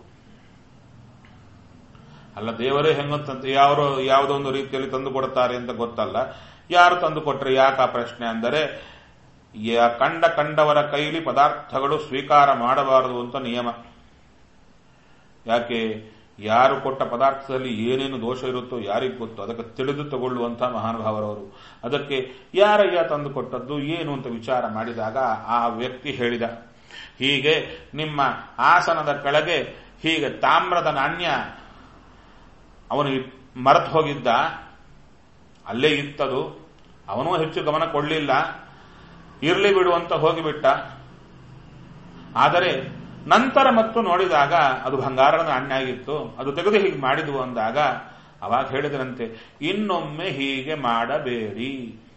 ಅಲ್ಲ, ದೇವರೇ ಹೆಂಗಂತ ಯಾರೋ ಯಾವುದೋ ಒಂದು ರೀತಿಯಲ್ಲಿ ತಂದು ಕೊಡ್ತಾರೆ ಅಂತ ಗೊತ್ತಲ್ಲ, ಯಾರು ತಂದು ಕೊಟ್ರೆ ಯಾಕೆ ಆ ಪ್ರಶ್ನೆ ಅಂದರೆ, ಕಂಡ ಕಂಡವರ ಕೈಲಿ ಪದಾರ್ಥಗಳು ಸ್ವೀಕಾರ ಮಾಡಬಾರದು ಅಂತ ನಿಯಮ. ಯಾಕೆ? ಯಾರು ಕೊಟ್ಟ ಪದಾರ್ಥದಲ್ಲಿ ಏನೇನು ದೋಷ ಇರುತ್ತೋ ಯಾರಿಗೂ ಗೊತ್ತು, ಅದಕ್ಕೆ ತಿಳಿದು ತಗೊಳ್ಳುವಂತಹ ಮಹಾನುಭಾವರವರು. ಅದಕ್ಕೆ ಯಾರಯ್ಯ ತಂದು ಕೊಟ್ಟದ್ದು ಏನು ಅಂತ ವಿಚಾರ ಮಾಡಿದಾಗ ಆ ವ್ಯಕ್ತಿ ಹೇಳಿದ, ಹೀಗೆ ನಿಮ್ಮ ಆಸನದ ಕೆಳಗೆ ಹೀಗೆ ತಾಮ್ರದ ನಾಣ್ಯ ಅವನು ಮರೆತು ಹೋಗಿದ್ದ, ಅಲ್ಲೇ ಇತ್ತದು, ಅವನೂ ಹೆಚ್ಚು ಗಮನ ಕೊಡಲಿಲ್ಲ, ಇರ್ಲಿ ಬಿಡುವಂತ ಹೋಗಿಬಿಟ್ಟ. ಆದರೆ ನಂತರ ಮತ್ತು ನೋಡಿದಾಗ ಅದು ಬಂಗಾರದ ನಾಣ್ಯ ಆಗಿತ್ತು, ಅದು ತೆಗೆದು ಹೀಗೆ ಮಾಡಿದ್ವು ಅಂದಾಗ ಅವಾಗ ಹೇಳಿದ್ರಂತೆ, ಇನ್ನೊಮ್ಮೆ ಹೀಗೆ ಮಾಡಬೇಡಿ.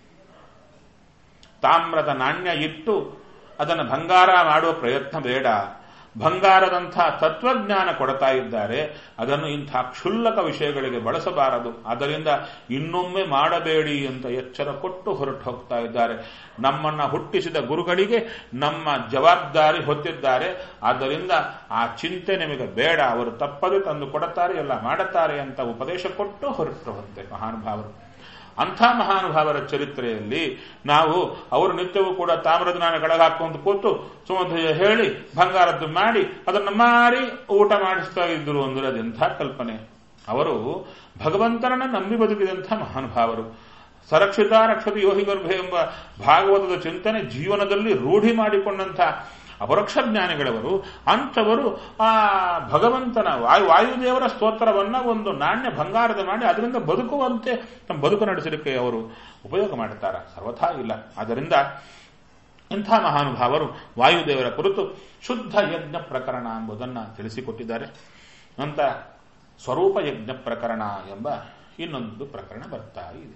ತಾಮ್ರದ ನಾಣ್ಯ ಇಟ್ಟು ಅದನ್ನು ಬಂಗಾರ ಮಾಡುವ ಪ್ರಯತ್ನ ಬೇಡ. ಬಂಗಾರದಂಥ ತತ್ವಜ್ಞಾನ ಕೊಡ್ತಾ ಇದ್ದಾರೆ, ಅದನ್ನು ಇಂಥ ಕ್ಷುಲ್ಲಕ ವಿಷಯಗಳಿಗೆ ಬಳಸಬಾರದು. ಆದ್ದರಿಂದ ಇನ್ನೊಮ್ಮೆ ಮಾಡಬೇಡಿ ಅಂತ ಎಚ್ಚರ ಕೊಟ್ಟು ಹೊರಟು ಹೋಗ್ತಾ ಇದ್ದಾರೆ. ನಮ್ಮನ್ನ ಹುಟ್ಟಿಸಿದ ಗುರುಗಳಿಗೆ ನಮ್ಮ ಜವಾಬ್ದಾರಿ ಹೊತ್ತಿದ್ದಾರೆ. ಆದ್ದರಿಂದ ಆ ಚಿಂತೆ ನಿಮಗೆ ಬೇಡ, ಅವರು ತಪ್ಪದೆ ತಂದು ಕೊಡುತ್ತಾರೆ, ಎಲ್ಲ ಮಾಡುತ್ತಾರೆ ಅಂತ ಉಪದೇಶ ಕೊಟ್ಟು ಹೊರಟುವಂತೆ ಮಹಾನುಭಾವರು. ಅಂಥ ಮಹಾನುಭಾವರ ಚರಿತ್ರೆಯಲ್ಲಿ ನಾವು ಅವರು ನಿತ್ಯವೂ ಕೂಡ ತಾಮ್ರದ ನಾಣ್ಯ ಕೆಳಗಾಕೊಂಡು ಕೂತು ಸುಮಧ್ವಜ ಹೇಳಿ ಬಂಗಾರದ್ದು ಮಾಡಿ ಅದನ್ನು ಮಾರಿ ಊಟ ಮಾಡಿಸ್ತಾ ಇದ್ರು ಅಂದ್ರೆ ಅದೆಂಥ ಕಲ್ಪನೆ. ಅವರು ಭಗವಂತನನ್ನ ನಂಬಿ ಬದುಕಿದಂಥ ಮಹಾನುಭಾವರು. ಸರಕ್ಷಿತ ರಕ್ಷತೆ ಯೋಹಿ ಗರ್ಭೆ ಎಂಬ ಭಾಗವತದ ಚಿಂತನೆ ಜೀವನದಲ್ಲಿ ರೂಢಿ ಮಾಡಿಕೊಂಡಂಥ ಅಪರೋಕ್ಷ ಜ್ಞಾನಿಗಳವರು. ಅಂಥವರು ಆ ಭಗವಂತನ ವಾಯು ವಾಯುದೇವರ ಸ್ತೋತ್ರವನ್ನ ಒಂದು ನಾಣ್ಯ ಬಂಗಾರದ ಮಾಡಿ ಅದರಿಂದ ಬದುಕುವಂತೆ ತಮ್ಮ ಬದುಕು ನಡೆಸಲಿಕ್ಕೆ ಅವರು ಉಪಯೋಗ ಮಾಡುತ್ತಾರೆ, ಸರ್ವಥಾ ಇಲ್ಲ. ಆದ್ದರಿಂದ ಇಂಥ ಮಹಾನುಭಾವರು ವಾಯುದೇವರ ಕುರಿತು ಶುದ್ಧ ಯಜ್ಞ ಪ್ರಕರಣ ಎಂಬುದನ್ನು ತಿಳಿಸಿಕೊಟ್ಟಿದ್ದಾರೆ. ನಂತರ ಸ್ವರೂಪ ಯಜ್ಞ ಪ್ರಕರಣ ಎಂಬ ಇನ್ನೊಂದು ಪ್ರಕರಣ ಬರ್ತಾ ಇದೆ.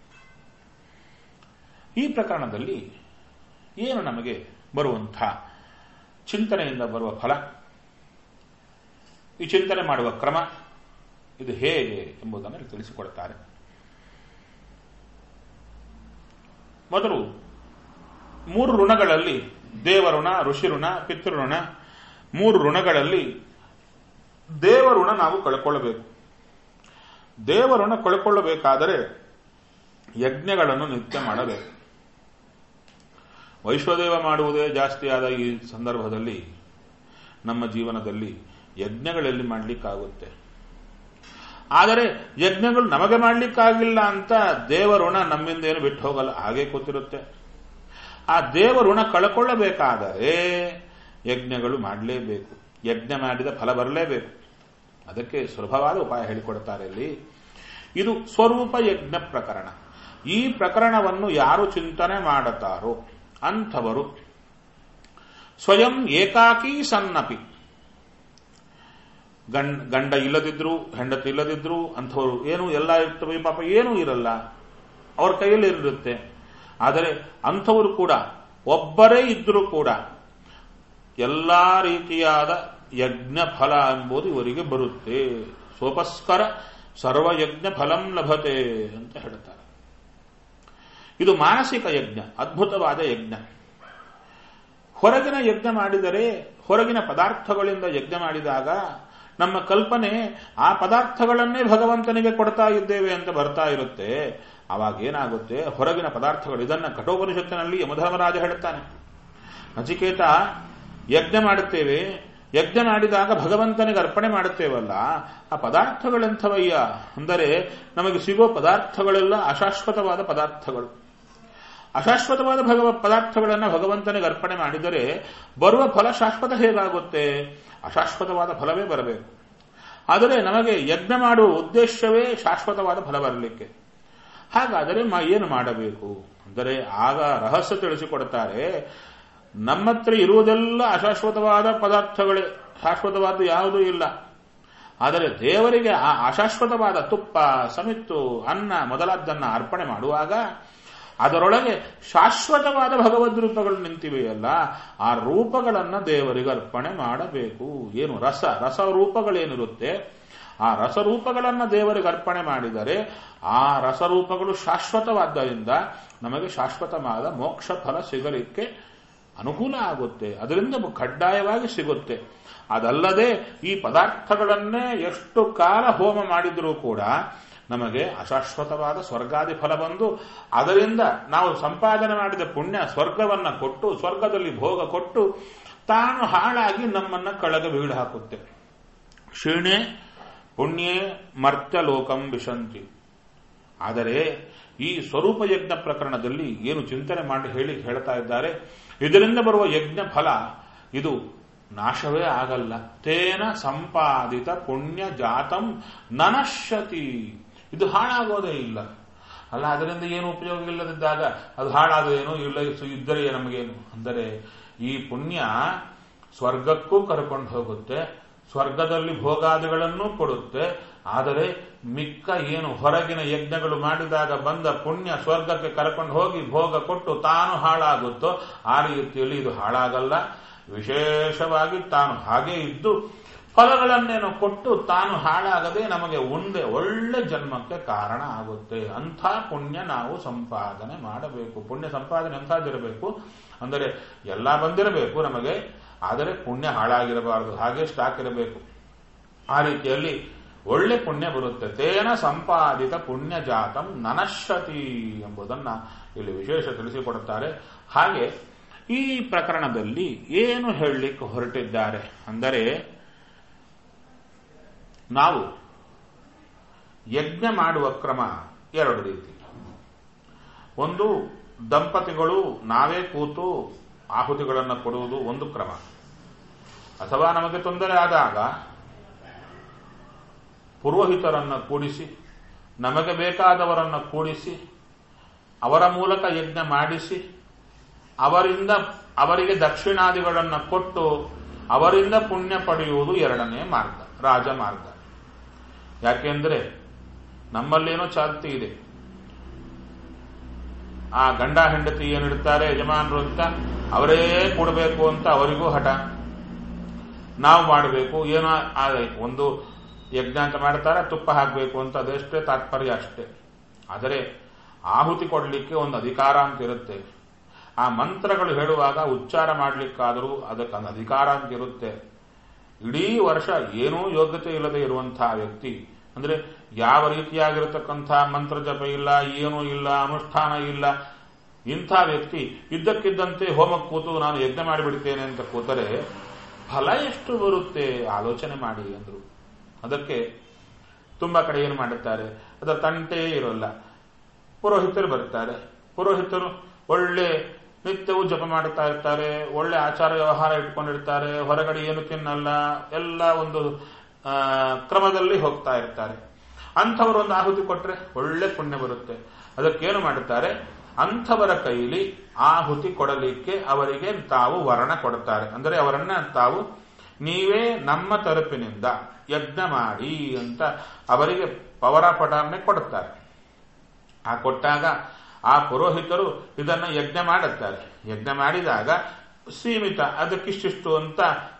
ಈ ಪ್ರಕರಣದಲ್ಲಿ ಏನು ನಮಗೆ ಬರುವಂಥ ಚಿಂತನೆಯಿಂದ ಬರುವ ಫಲ, ಈ ಚಿಂತನೆ ಮಾಡುವ ಕ್ರಮ, ಇದು ಹೇಗೆ ಎಂಬುದನ್ನು ತಿಳಿಸಿಕೊಡುತ್ತಾರೆ. ಮೊದಲು ಮೂರು ಋಣಗಳಲ್ಲಿ ದೇವಋಣ, ಋಷಿಋಣ, ಪಿತೃಋಣ, ಮೂರು ಋಣಗಳಲ್ಲಿ ದೇವಋಣ ನಾವು ಕಳ್ಕೊಳ್ಳಬೇಕು. ದೇವಋಣ ಕಳ್ಕೊಳ್ಳಬೇಕಾದರೆ ಯಜ್ಞಗಳನ್ನು ನಿತ್ಯ ಮಾಡಬೇಕು. ವೈಶ್ವದೇವ ಮಾಡುವುದೇ ಜಾಸ್ತಿ ಆದ ಈ ಸಂದರ್ಭದಲ್ಲಿ ನಮ್ಮ ಜೀವನದಲ್ಲಿ ಯಜ್ಞಗಳಲ್ಲಿ ಮಾಡಲಿಕ್ಕಾಗುತ್ತೆ. ಆದರೆ ಯಜ್ಞಗಳು ನಮಗೆ ಮಾಡಲಿಕ್ಕಾಗಿಲ್ಲ ಅಂತ ದೇವಋಣ ನಮ್ಮಿಂದ ಏನು ಬಿಟ್ಟು ಹೋಗಲ್ಲ, ಹಾಗೆ ಕೂತಿರುತ್ತೆ. ಆ ದೇವಋಣ ಕಳ್ಕೊಳ್ಳಬೇಕಾದರೆ ಯಜ್ಞಗಳು ಮಾಡಲೇಬೇಕು. ಯಜ್ಞ ಮಾಡಿದ ಫಲ ಬರಲೇಬೇಕು. ಅದಕ್ಕೆ ಸುಲಭವಾದ ಉಪಾಯ ಹೇಳಿಕೊಡ್ತಾರೆ ಇಲ್ಲಿ. ಇದು ಸ್ವರೂಪ ಯಜ್ಞ ಪ್ರಕರಣ. ಈ ಪ್ರಕರಣವನ್ನು ಯಾರು ಚಿಂತನೆ ಮಾಡುತ್ತಾರೋ ಅಂಥವರು ಸ್ವಯಂ ಏಕಾಕಿ ಸನ್ನಪಿ ಗಂಡ ಗಂಡ ಇಲ್ಲದಿದ್ರು ಹೆಂಡತಿ ಇಲ್ಲದಿದ್ರು ಅಂಥವ್ರು ಏನು ಎಲ್ಲ ಇರ್ತವೆ, ಪಾಪ ಏನೂ ಇರಲ್ಲ, ಅವ್ರ ಕೈಯಲ್ಲಿ ಇರುತ್ತೆ. ಆದರೆ ಅಂಥವರು ಕೂಡ ಒಬ್ಬರೇ ಇದ್ರೂ ಕೂಡ ಎಲ್ಲಾ ರೀತಿಯಾದ ಯಜ್ಞ ಫಲ ಎಂಬುದು ಇವರಿಗೆ ಬರುತ್ತೆ. ಸೋಪಸ್ಕರ ಸರ್ವಯಜ್ಞ ಫಲಂ ಲಭತೆ ಅಂತ ಹೇಳ್ತಾರೆ. ಇದು ಮಾನಸಿಕ ಯಜ್ಞ, ಅದ್ಭುತವಾದ ಯಜ್ಞ. ಹೊರಗಿನ ಯಜ್ಞ ಮಾಡಿದರೆ, ಹೊರಗಿನ ಪದಾರ್ಥಗಳಿಂದ ಯಜ್ಞ ಮಾಡಿದಾಗ ನಮ್ಮ ಕಲ್ಪನೆ ಆ ಪದಾರ್ಥಗಳನ್ನೇ ಭಗವಂತನಿಗೆ ಕೊಡ್ತಾ ಇದ್ದೇವೆ ಅಂತ ಬರ್ತಾ ಇರುತ್ತೆ. ಆವಾಗ ಏನಾಗುತ್ತೆ, ಹೊರಗಿನ ಪದಾರ್ಥಗಳು, ಇದನ್ನ ಕಠೋಪನಿಷತ್ತಿನಲ್ಲಿ ಯಮಧರ್ಮರಾಜ ಹೇಳುತ್ತಾನೆ. ನಚಿಕೇತ, ಯಜ್ಞ ಮಾಡುತ್ತೇವೆ, ಯಜ್ಞ ಮಾಡಿದಾಗ ಭಗವಂತನಿಗೆ ಅರ್ಪಣೆ ಮಾಡುತ್ತೇವಲ್ಲ, ಆ ಪದಾರ್ಥಗಳೆಂಥವಯ್ಯ ಅಂದರೆ ನಮಗೆ ಸಿಗೋ ಪದಾರ್ಥಗಳೆಲ್ಲ ಅಶಾಶ್ವತವಾದ ಪದಾರ್ಥಗಳು. ಅಶಾಶ್ವತವಾದ ಭಗವ ಪದಾರ್ಥಗಳನ್ನು ಭಗವಂತನಿಗೆ ಅರ್ಪಣೆ ಮಾಡಿದರೆ ಬರುವ ಫಲ ಶಾಶ್ವತ ಹೇಗಾಗುತ್ತೆ? ಅಶಾಶ್ವತವಾದ ಫಲವೇ ಬರಬೇಕು. ಆದರೆ ನಮಗೆ ಯಜ್ಞ ಮಾಡುವ ಉದ್ದೇಶವೇ ಶಾಶ್ವತವಾದ ಫಲ ಬರಲಿಕ್ಕೆ. ಹಾಗಾದರೆ ಏನು ಮಾಡಬೇಕು ಅಂದರೆ ಆಗ ರಹಸ್ಯ ತಿಳಿಸಿಕೊಡ್ತಾರೆ. ನಮ್ಮತ್ರ ಇರುವುದೆಲ್ಲ ಅಶಾಶ್ವತವಾದ ಪದಾರ್ಥಗಳೇ, ಶಾಶ್ವತವಾದ ಯಾವುದೂ ಇಲ್ಲ. ಆದರೆ ದೇವರಿಗೆ ಆ ಅಶಾಶ್ವತವಾದ ತುಪ್ಪ, ಸಮಿತ್ತು, ಅನ್ನ ಮೊದಲಾದ್ದನ್ನ ಅರ್ಪಣೆ ಮಾಡುವಾಗ ಅದರೊಳಗೆ ಶಾಶ್ವತವಾದ ಭಗವದ್ ರೂಪಗಳು ನಿಂತಿವೆಯಲ್ಲ, ಆ ರೂಪಗಳನ್ನು ದೇವರಿಗೆ ಅರ್ಪಣೆ ಮಾಡಬೇಕು. ಏನು ರಸ ರಸ ರೂಪಗಳೇನಿರುತ್ತೆ, ಆ ರಸರೂಪಗಳನ್ನು ದೇವರಿಗೆ ಅರ್ಪಣೆ ಮಾಡಿದರೆ ಆ ರಸರೂಪಗಳು ಶಾಶ್ವತವಾದ್ದರಿಂದ ನಮಗೆ ಶಾಶ್ವತವಾದ ಮೋಕ್ಷ ಫಲ ಸಿಗಲಿಕ್ಕೆ ಅನುಕೂಲ ಆಗುತ್ತೆ. ಅದರಿಂದ ಕಡ್ಡಾಯವಾಗಿ ಸಿಗುತ್ತೆ. ಅದಲ್ಲದೆ ಈ ಪದಾರ್ಥಗಳನ್ನೇ ಎಷ್ಟು ಕಾಲ ಹೋಮ ಮಾಡಿದರೂ ಕೂಡ ನಮಗೆ ಅಶಾಶ್ವತವಾದ ಸ್ವರ್ಗಾದಿ ಫಲ ಬಂದು ಅದರಿಂದ ನಾವು ಸಂಪಾದನೆ ಮಾಡಿದ ಪುಣ್ಯ ಸ್ವರ್ಗವನ್ನ ಕೊಟ್ಟು, ಸ್ವರ್ಗದಲ್ಲಿ ಭೋಗ ಕೊಟ್ಟು ತಾನು ಹಾಳಾಗಿ ನಮ್ಮನ್ನ ಕೆಳಗೆ ಬೀಳು ಹಾಕುತ್ತೆ. ಕ್ಷೀಣೆ ಪುಣ್ಯೇ ಮರ್ತ್ಯ ಲೋಕಂ ವಿಶಂತಿ. ಆದರೆ ಈ ಸ್ವರೂಪ ಯಜ್ಞ ಪ್ರಕರಣದಲ್ಲಿ ಏನು ಚಿಂತನೆ ಮಾಡಿ ಹೇಳಿ ಹೇಳ್ತಾ ಇದ್ದಾರೆ, ಇದರಿಂದ ಬರುವ ಯಜ್ಞ ಫಲ ಇದು ನಾಶವೇ ಆಗಲ್ಲ. ತೇನ ಸಂಪಾದಿತ ಪುಣ್ಯ ಜಾತಂ ನನಶ್ಯತಿ. ಇದು ಹಾಳಾಗೋದೇ ಇಲ್ಲ ಅಲ್ಲ. ಅದರಿಂದ ಏನು ಉಪಯೋಗ ಇಲ್ಲದಿದ್ದಾಗ ಅದು ಹಾಳಾಗೋದೇನು ಇಲ್ಲ, ಇದ್ದರೆ ನಮಗೇನು ಅಂದರೆ ಈ ಪುಣ್ಯ ಸ್ವರ್ಗಕ್ಕೂ ಕರ್ಕೊಂಡು ಹೋಗುತ್ತೆ, ಸ್ವರ್ಗದಲ್ಲಿ ಭೋಗಾದಿಗಳನ್ನು ಕೊಡುತ್ತೆ. ಆದರೆ ಮಿಕ್ಕ ಏನು ಹೊರಗಿನ ಯಜ್ಞಗಳು ಮಾಡಿದಾಗ ಬಂದ ಪುಣ್ಯ ಸ್ವರ್ಗಕ್ಕೆ ಕರ್ಕೊಂಡು ಹೋಗಿ ಭೋಗ ಕೊಟ್ಟು ತಾನು ಹಾಳಾಗುತ್ತೋ ಆ ರೀತಿಯಲ್ಲಿ ಇದು ಹಾಳಾಗಲ್ಲ. ವಿಶೇಷವಾಗಿ ತಾನು ಹಾಗೆ ಇದ್ದು ಫಲಗಳನ್ನೇನು ಕೊಟ್ಟು ತಾನು ಹಾಳಾಗದೆ ನಮಗೆ ಉಂಡೆ ಒಳ್ಳೆ ಜನ್ಮಕ್ಕೆ ಕಾರಣ ಆಗುತ್ತೆ. ಅಂಥ ಪುಣ್ಯ ನಾವು ಸಂಪಾದನೆ ಮಾಡಬೇಕು. ಪುಣ್ಯ ಸಂಪಾದನೆ ಎಂಥದ್ದಿರಬೇಕು ಅಂದರೆ ಎಲ್ಲ ಬಂದಿರಬೇಕು ನಮಗೆ, ಆದರೆ ಪುಣ್ಯ ಹಾಳಾಗಿರಬಾರದು, ಹಾಗೆ ಸ್ಟಾಕ್ ಇರಬೇಕು. ಆ ರೀತಿಯಲ್ಲಿ ಒಳ್ಳೆ ಪುಣ್ಯ ಬರುತ್ತೆ. ತೇನ ಸಂಪಾದಿತ ಪುಣ್ಯ ಜಾತಂ ನನಶ್ಯತಿ ಎಂಬುದನ್ನ ಇಲ್ಲಿ ವಿಶೇಷ ತಿಳಿಸಿಕೊಡುತ್ತಾರೆ. ಹಾಗೆ ಈ ಪ್ರಕರಣದಲ್ಲಿ ಏನು ಹೇಳಲಿಕ್ಕೆ ಹೊರಟಿದ್ದಾರೆ ಅಂದರೆ, ನಾವು ಯಜ್ಞ ಮಾಡುವ ಕ್ರಮ ಎರಡು ರೀತಿ. ಒಂದು, ದಂಪತಿಗಳು ನಾವೇ ಕೂತು ಆಹುತಿಗಳನ್ನು ಕೊಡುವುದು ಒಂದು ಕ್ರಮ. ಅಥವಾ ನಮಗೆ ತೊಂದರೆ ಆದಾಗ ಪುರೋಹಿತರನ್ನು ಕೂಡಿಸಿ, ನಮಗೆ ಬೇಕಾದವರನ್ನು ಕೂಡಿಸಿ, ಅವರ ಮೂಲಕ ಯಜ್ಞ ಮಾಡಿಸಿ, ಅವರಿಂದ ಅವರಿಗೆ ದಕ್ಷಿಣಾದಿಗಳನ್ನು ಕೊಟ್ಟು ಅವರಿಂದ ಪುಣ್ಯ ಪಡೆಯುವುದು ಎರಡನೇ ಮಾರ್ಗ, ರಾಜಮಾರ್ಗ. ಯಾಕೆಂದ್ರೆ ನಮ್ಮಲ್ಲೇನೋ ಚಾಲ್ತಿ ಇದೆ. ಆ ಗಂಡ ಹೆಂಡತಿ ಏನಿಡ್ತಾರೆ ಯಜಮಾನರು ಅಂತ ಅವರೇ ಕೊಡಬೇಕು ಅಂತ ಅವರಿಗೂ ಹಠ, ನಾವು ಮಾಡಬೇಕು. ಏನೋ ಒಂದು ಯಜ್ಞ ಅಂತ ಮಾಡ್ತಾರೆ, ತುಪ್ಪ ಹಾಕಬೇಕು ಅಂತ, ಅದೆಷ್ಟೇ ತಾತ್ಪರ್ಯ ಅಷ್ಟೇ. ಆದರೆ ಆಹುತಿ ಕೊಡಲಿಕ್ಕೆ ಒಂದು ಅಧಿಕಾರ ಅಂತ ಇರುತ್ತೆ. ಆ ಮಂತ್ರಗಳು ಹೇಳುವಾಗ ಉಚ್ಚಾರ ಮಾಡಲಿಕ್ಕಾದರೂ ಅದಕ್ಕೊಂದು ಅಧಿಕಾರ ಅಂತ ಇರುತ್ತೆ. ಇಡೀ ವರ್ಷ ಏನೂ ಯೋಗ್ಯತೆ ಇಲ್ಲದೆ ಇರುವಂತಹ ವ್ಯಕ್ತಿ ಅಂದ್ರೆ ಯಾವ ರೀತಿಯಾಗಿರತಕ್ಕಂಥ ಮಂತ್ರ ಜಪ ಇಲ್ಲ, ಏನೂ ಇಲ್ಲ, ಅನುಷ್ಠಾನ ಇಲ್ಲ, ಇಂಥ ವ್ಯಕ್ತಿ ಇದ್ದಕ್ಕಿದ್ದಂತೆ ಹೋಮಕ್ಕೆ ಕೂತು ನಾನು ಯಜ್ಞ ಮಾಡಿಬಿಡ್ತೇನೆ ಅಂತ ಕೂತರೆ ಫಲ ಎಷ್ಟು ಬರುತ್ತೆ ಆಲೋಚನೆ ಮಾಡಿ ಅಂದ್ರು. ಅದಕ್ಕೆ ತುಂಬಾ ಕಡೆ ಏನು ಮಾಡುತ್ತಾರೆ, ಅದರ ತಂಟೆ ಇರೋಲ್ಲ. ಪುರೋಹಿತರು ಬರ್ತಾರೆ, ಪುರೋಹಿತರು ಒಳ್ಳೆ ನಿತ್ಯವೂ ಜಪ ಮಾಡುತ್ತಾ ಇರ್ತಾರೆ, ಒಳ್ಳೆ ಆಚಾರ ವ್ಯವಹಾರ ಇಟ್ಕೊಂಡಿರ್ತಾರೆ, ಹೊರಗಡೆ ಏನು ತಿನ್ನಲ್ಲ, ಎಲ್ಲ ಒಂದು ಕ್ರಮದಲ್ಲಿ ಹೋಗ್ತಾ ಇರ್ತಾರೆ. ಅಂಥವರು ಒಂದು ಆಹುತಿ ಕೊಟ್ರೆ ಒಳ್ಳೆ ಪುಣ್ಯ ಬರುತ್ತೆ. ಅದಕ್ಕೇನು ಮಾಡುತ್ತಾರೆ, ಅಂಥವರ ಕೈಲಿ ಆಹುತಿ ಕೊಡಲಿಕ್ಕೆ ಅವರಿಗೆ ತಾವು ವರ್ಣ ಕೊಡುತ್ತಾರೆ. ಅಂದರೆ ಅವರನ್ನ ತಾವು ನೀವೇ ನಮ್ಮ ತರಪಿನಿಂದ ಯಜ್ಞ ಮಾಡಿ ಅಂತ ಅವರಿಗೆ ಪವರ ಪಟಾರಣೆ ಕೊಡುತ್ತಾರೆ. ಆ ಕೊಟ್ಟಾಗ ಆ ಪುರೋಹಿತರು ಇದನ್ನು ಯಜ್ಞ ಮಾಡುತ್ತಾರೆ. ಯಜ್ಞ ಮಾಡಿದಾಗ ಸೀಮಿತ, ಅದಕ್ಕಿಷ್ಟಿಷ್ಟು ಅಂತ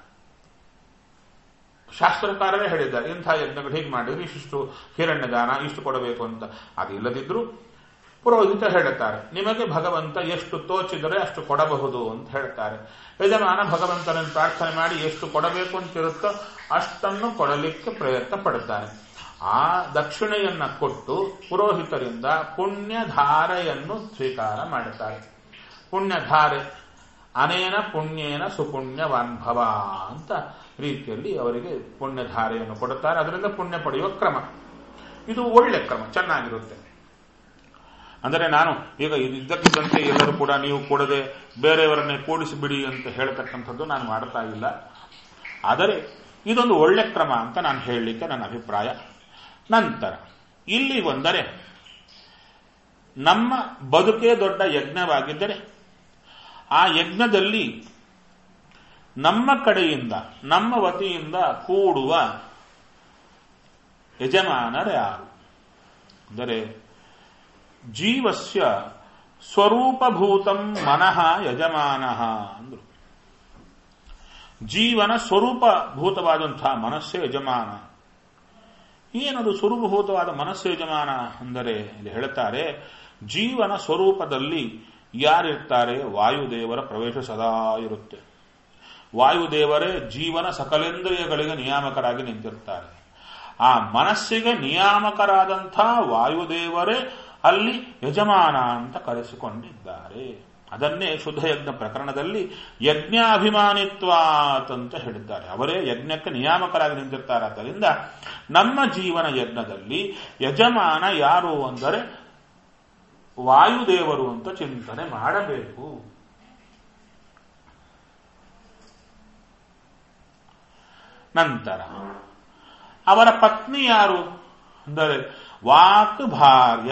ಶಾಸ್ತ್ರಕಾರರೇ ಹೇಳಿದ್ದಾರೆ. ಇಂಥ ಯಜ್ಞಗಳು ಹೀಗೆ ಮಾಡಿದ್ರೆ ಇಷ್ಟು ಹಿರಣ್ಯದಾನ ಇಷ್ಟು ಕೊಡಬೇಕು ಅಂತ. ಅದಿಲ್ಲದಿದ್ರು ಪುರೋಹಿತ ಹೇಳುತ್ತಾರೆ, ನಿಮಗೆ ಭಗವಂತ ಎಷ್ಟು ತೋಚಿದರೆ ಅಷ್ಟು ಕೊಡಬಹುದು ಅಂತ ಹೇಳ್ತಾರೆ. ಯಜಮಾನ ಭಗವಂತನನ್ನು ಪ್ರಾರ್ಥನೆ ಮಾಡಿ ಎಷ್ಟು ಕೊಡಬೇಕು ಅಂತಿರುತ್ತೋ ಅಷ್ಟನ್ನು ಕೊಡಲಿಕ್ಕೆ ಪ್ರಯತ್ನ ಪಡುತ್ತಾರೆ. ಆ ದಕ್ಷಿಣೆಯನ್ನ ಕೊಟ್ಟು ಪುರೋಹಿತರಿಂದ ಪುಣ್ಯಧಾರೆಯನ್ನು ಸ್ವೀಕಾರ ಮಾಡುತ್ತಾರೆ. ಪುಣ್ಯಧಾರೆ ಅನೇನ ಪುಣ್ಯೇನ ಸುಪುಣ್ಯವಾನ್ಭವ ಅಂತ ರೀತಿಯಲ್ಲಿ ಅವರಿಗೆ ಪುಣ್ಯಧಾರೆಯನ್ನು ಕೊಡುತ್ತಾರೆ. ಅದರಿಂದ ಪುಣ್ಯ ಪಡೆಯುವ ಕ್ರಮ ಇದು ಒಳ್ಳೆ ಕ್ರಮ, ಚೆನ್ನಾಗಿರುತ್ತೆ. ಅಂದರೆ ನಾನು ಈಗ ಇದ್ದಕ್ಕಿದ್ದಂತೆ ಎಲ್ಲರೂ ಕೂಡ ನೀವು ಕೂಡದೆ ಬೇರೆಯವರನ್ನೇ ಕೂಡಿಸಿಬಿಡಿ ಅಂತ ಹೇಳ್ತಕ್ಕಂಥದ್ದು ನಾನು ಮಾಡ್ತಾ ಇಲ್ಲ. ಆದರೆ ಇದೊಂದು ಒಳ್ಳೆ ಕ್ರಮ ಅಂತ ನಾನು ಹೇಳಲಿಕ್ಕೆ ನನ್ನ ಅಭಿಪ್ರಾಯ. ನಂತರ ಇಲ್ಲಿ ಬಂದರೆ ನಮ್ಮ ಬದುಕೇ ದೊಡ್ಡ ಯಜ್ಞವಾಗಿದ್ದರೆ ಆ ಯಜ್ಞದಲ್ಲಿ ನಮ್ಮ ಕಡೆಯಿಂದ ನಮ್ಮ ವತಿಯಿಂದ ಕೂಡುವ ಯಜಮಾನರ್ಯಾರು ಅಂದರೆ ಜೀವಸ್ಯ ಸ್ವರೂಪಭೂತಂ ಮನಃ ಯಜಮಾನಃ ಅಂದ್ರು. ಜೀವನ ಸ್ವರೂಪಭೂತವಾದಂತಹ ಮನಸ್ಸೇ ಯಜಮಾನ. ಏನದು ಸ್ವರೂಪಭೂತವಾದ ಮನಸ್ಸು ಯಜಮಾನ ಅಂದರೆ ಇಲ್ಲಿ ಹೇಳುತ್ತಾರೆ, ಜೀವನ ಸ್ವರೂಪದಲ್ಲಿ ಯಾರಿರ್ತಾರೆ? ವಾಯುದೇವರ ಪ್ರವೇಶ ಸದಾ ಇರುತ್ತೆ. ವಾಯುದೇವರೇ ಜೀವನ ಸಕಲೇಂದ್ರಿಯಗಳಿಗೆ ನಿಯಾಮಕರಾಗಿ ನಿಂತಿರ್ತಾರೆ. ಆ ಮನಸ್ಸಿಗೆ ನಿಯಾಮಕರಾದಂಥ ವಾಯುದೇವರೇ ಅಲ್ಲಿ ಯಜಮಾನ ಅಂತ ಕರೆಸಿಕೊಂಡಿದ್ದಾರೆ. ಅದನ್ನೇ ಶುದ್ಧ ಯಜ್ಞ ಪ್ರಕರಣದಲ್ಲಿ ಯಜ್ಞಾಭಿಮಾನಿತ್ವಾತ್ ಅಂತ ಹೇಳಿದ್ದಾರೆ. ಅವರೇ ಯಜ್ಞಕ್ಕೆ ನಿಯಾಮಕರಾಗಿ ನಿಂತಿರ್ತಾರೆ. ಆದ್ದರಿಂದ ನಮ್ಮ ಜೀವನ ಯಜ್ಞದಲ್ಲಿ ಯಜಮಾನ ಯಾರು ಅಂದರೆ ವಾಯುದೇವರು ಅಂತ ಚಿಂತನೆ ಮಾಡಬೇಕು. ನಂತರ ಅವರ ಪತ್ನಿ ಯಾರು ಅಂದರೆ ವಾಕ್ ಭಾರ್ಯ.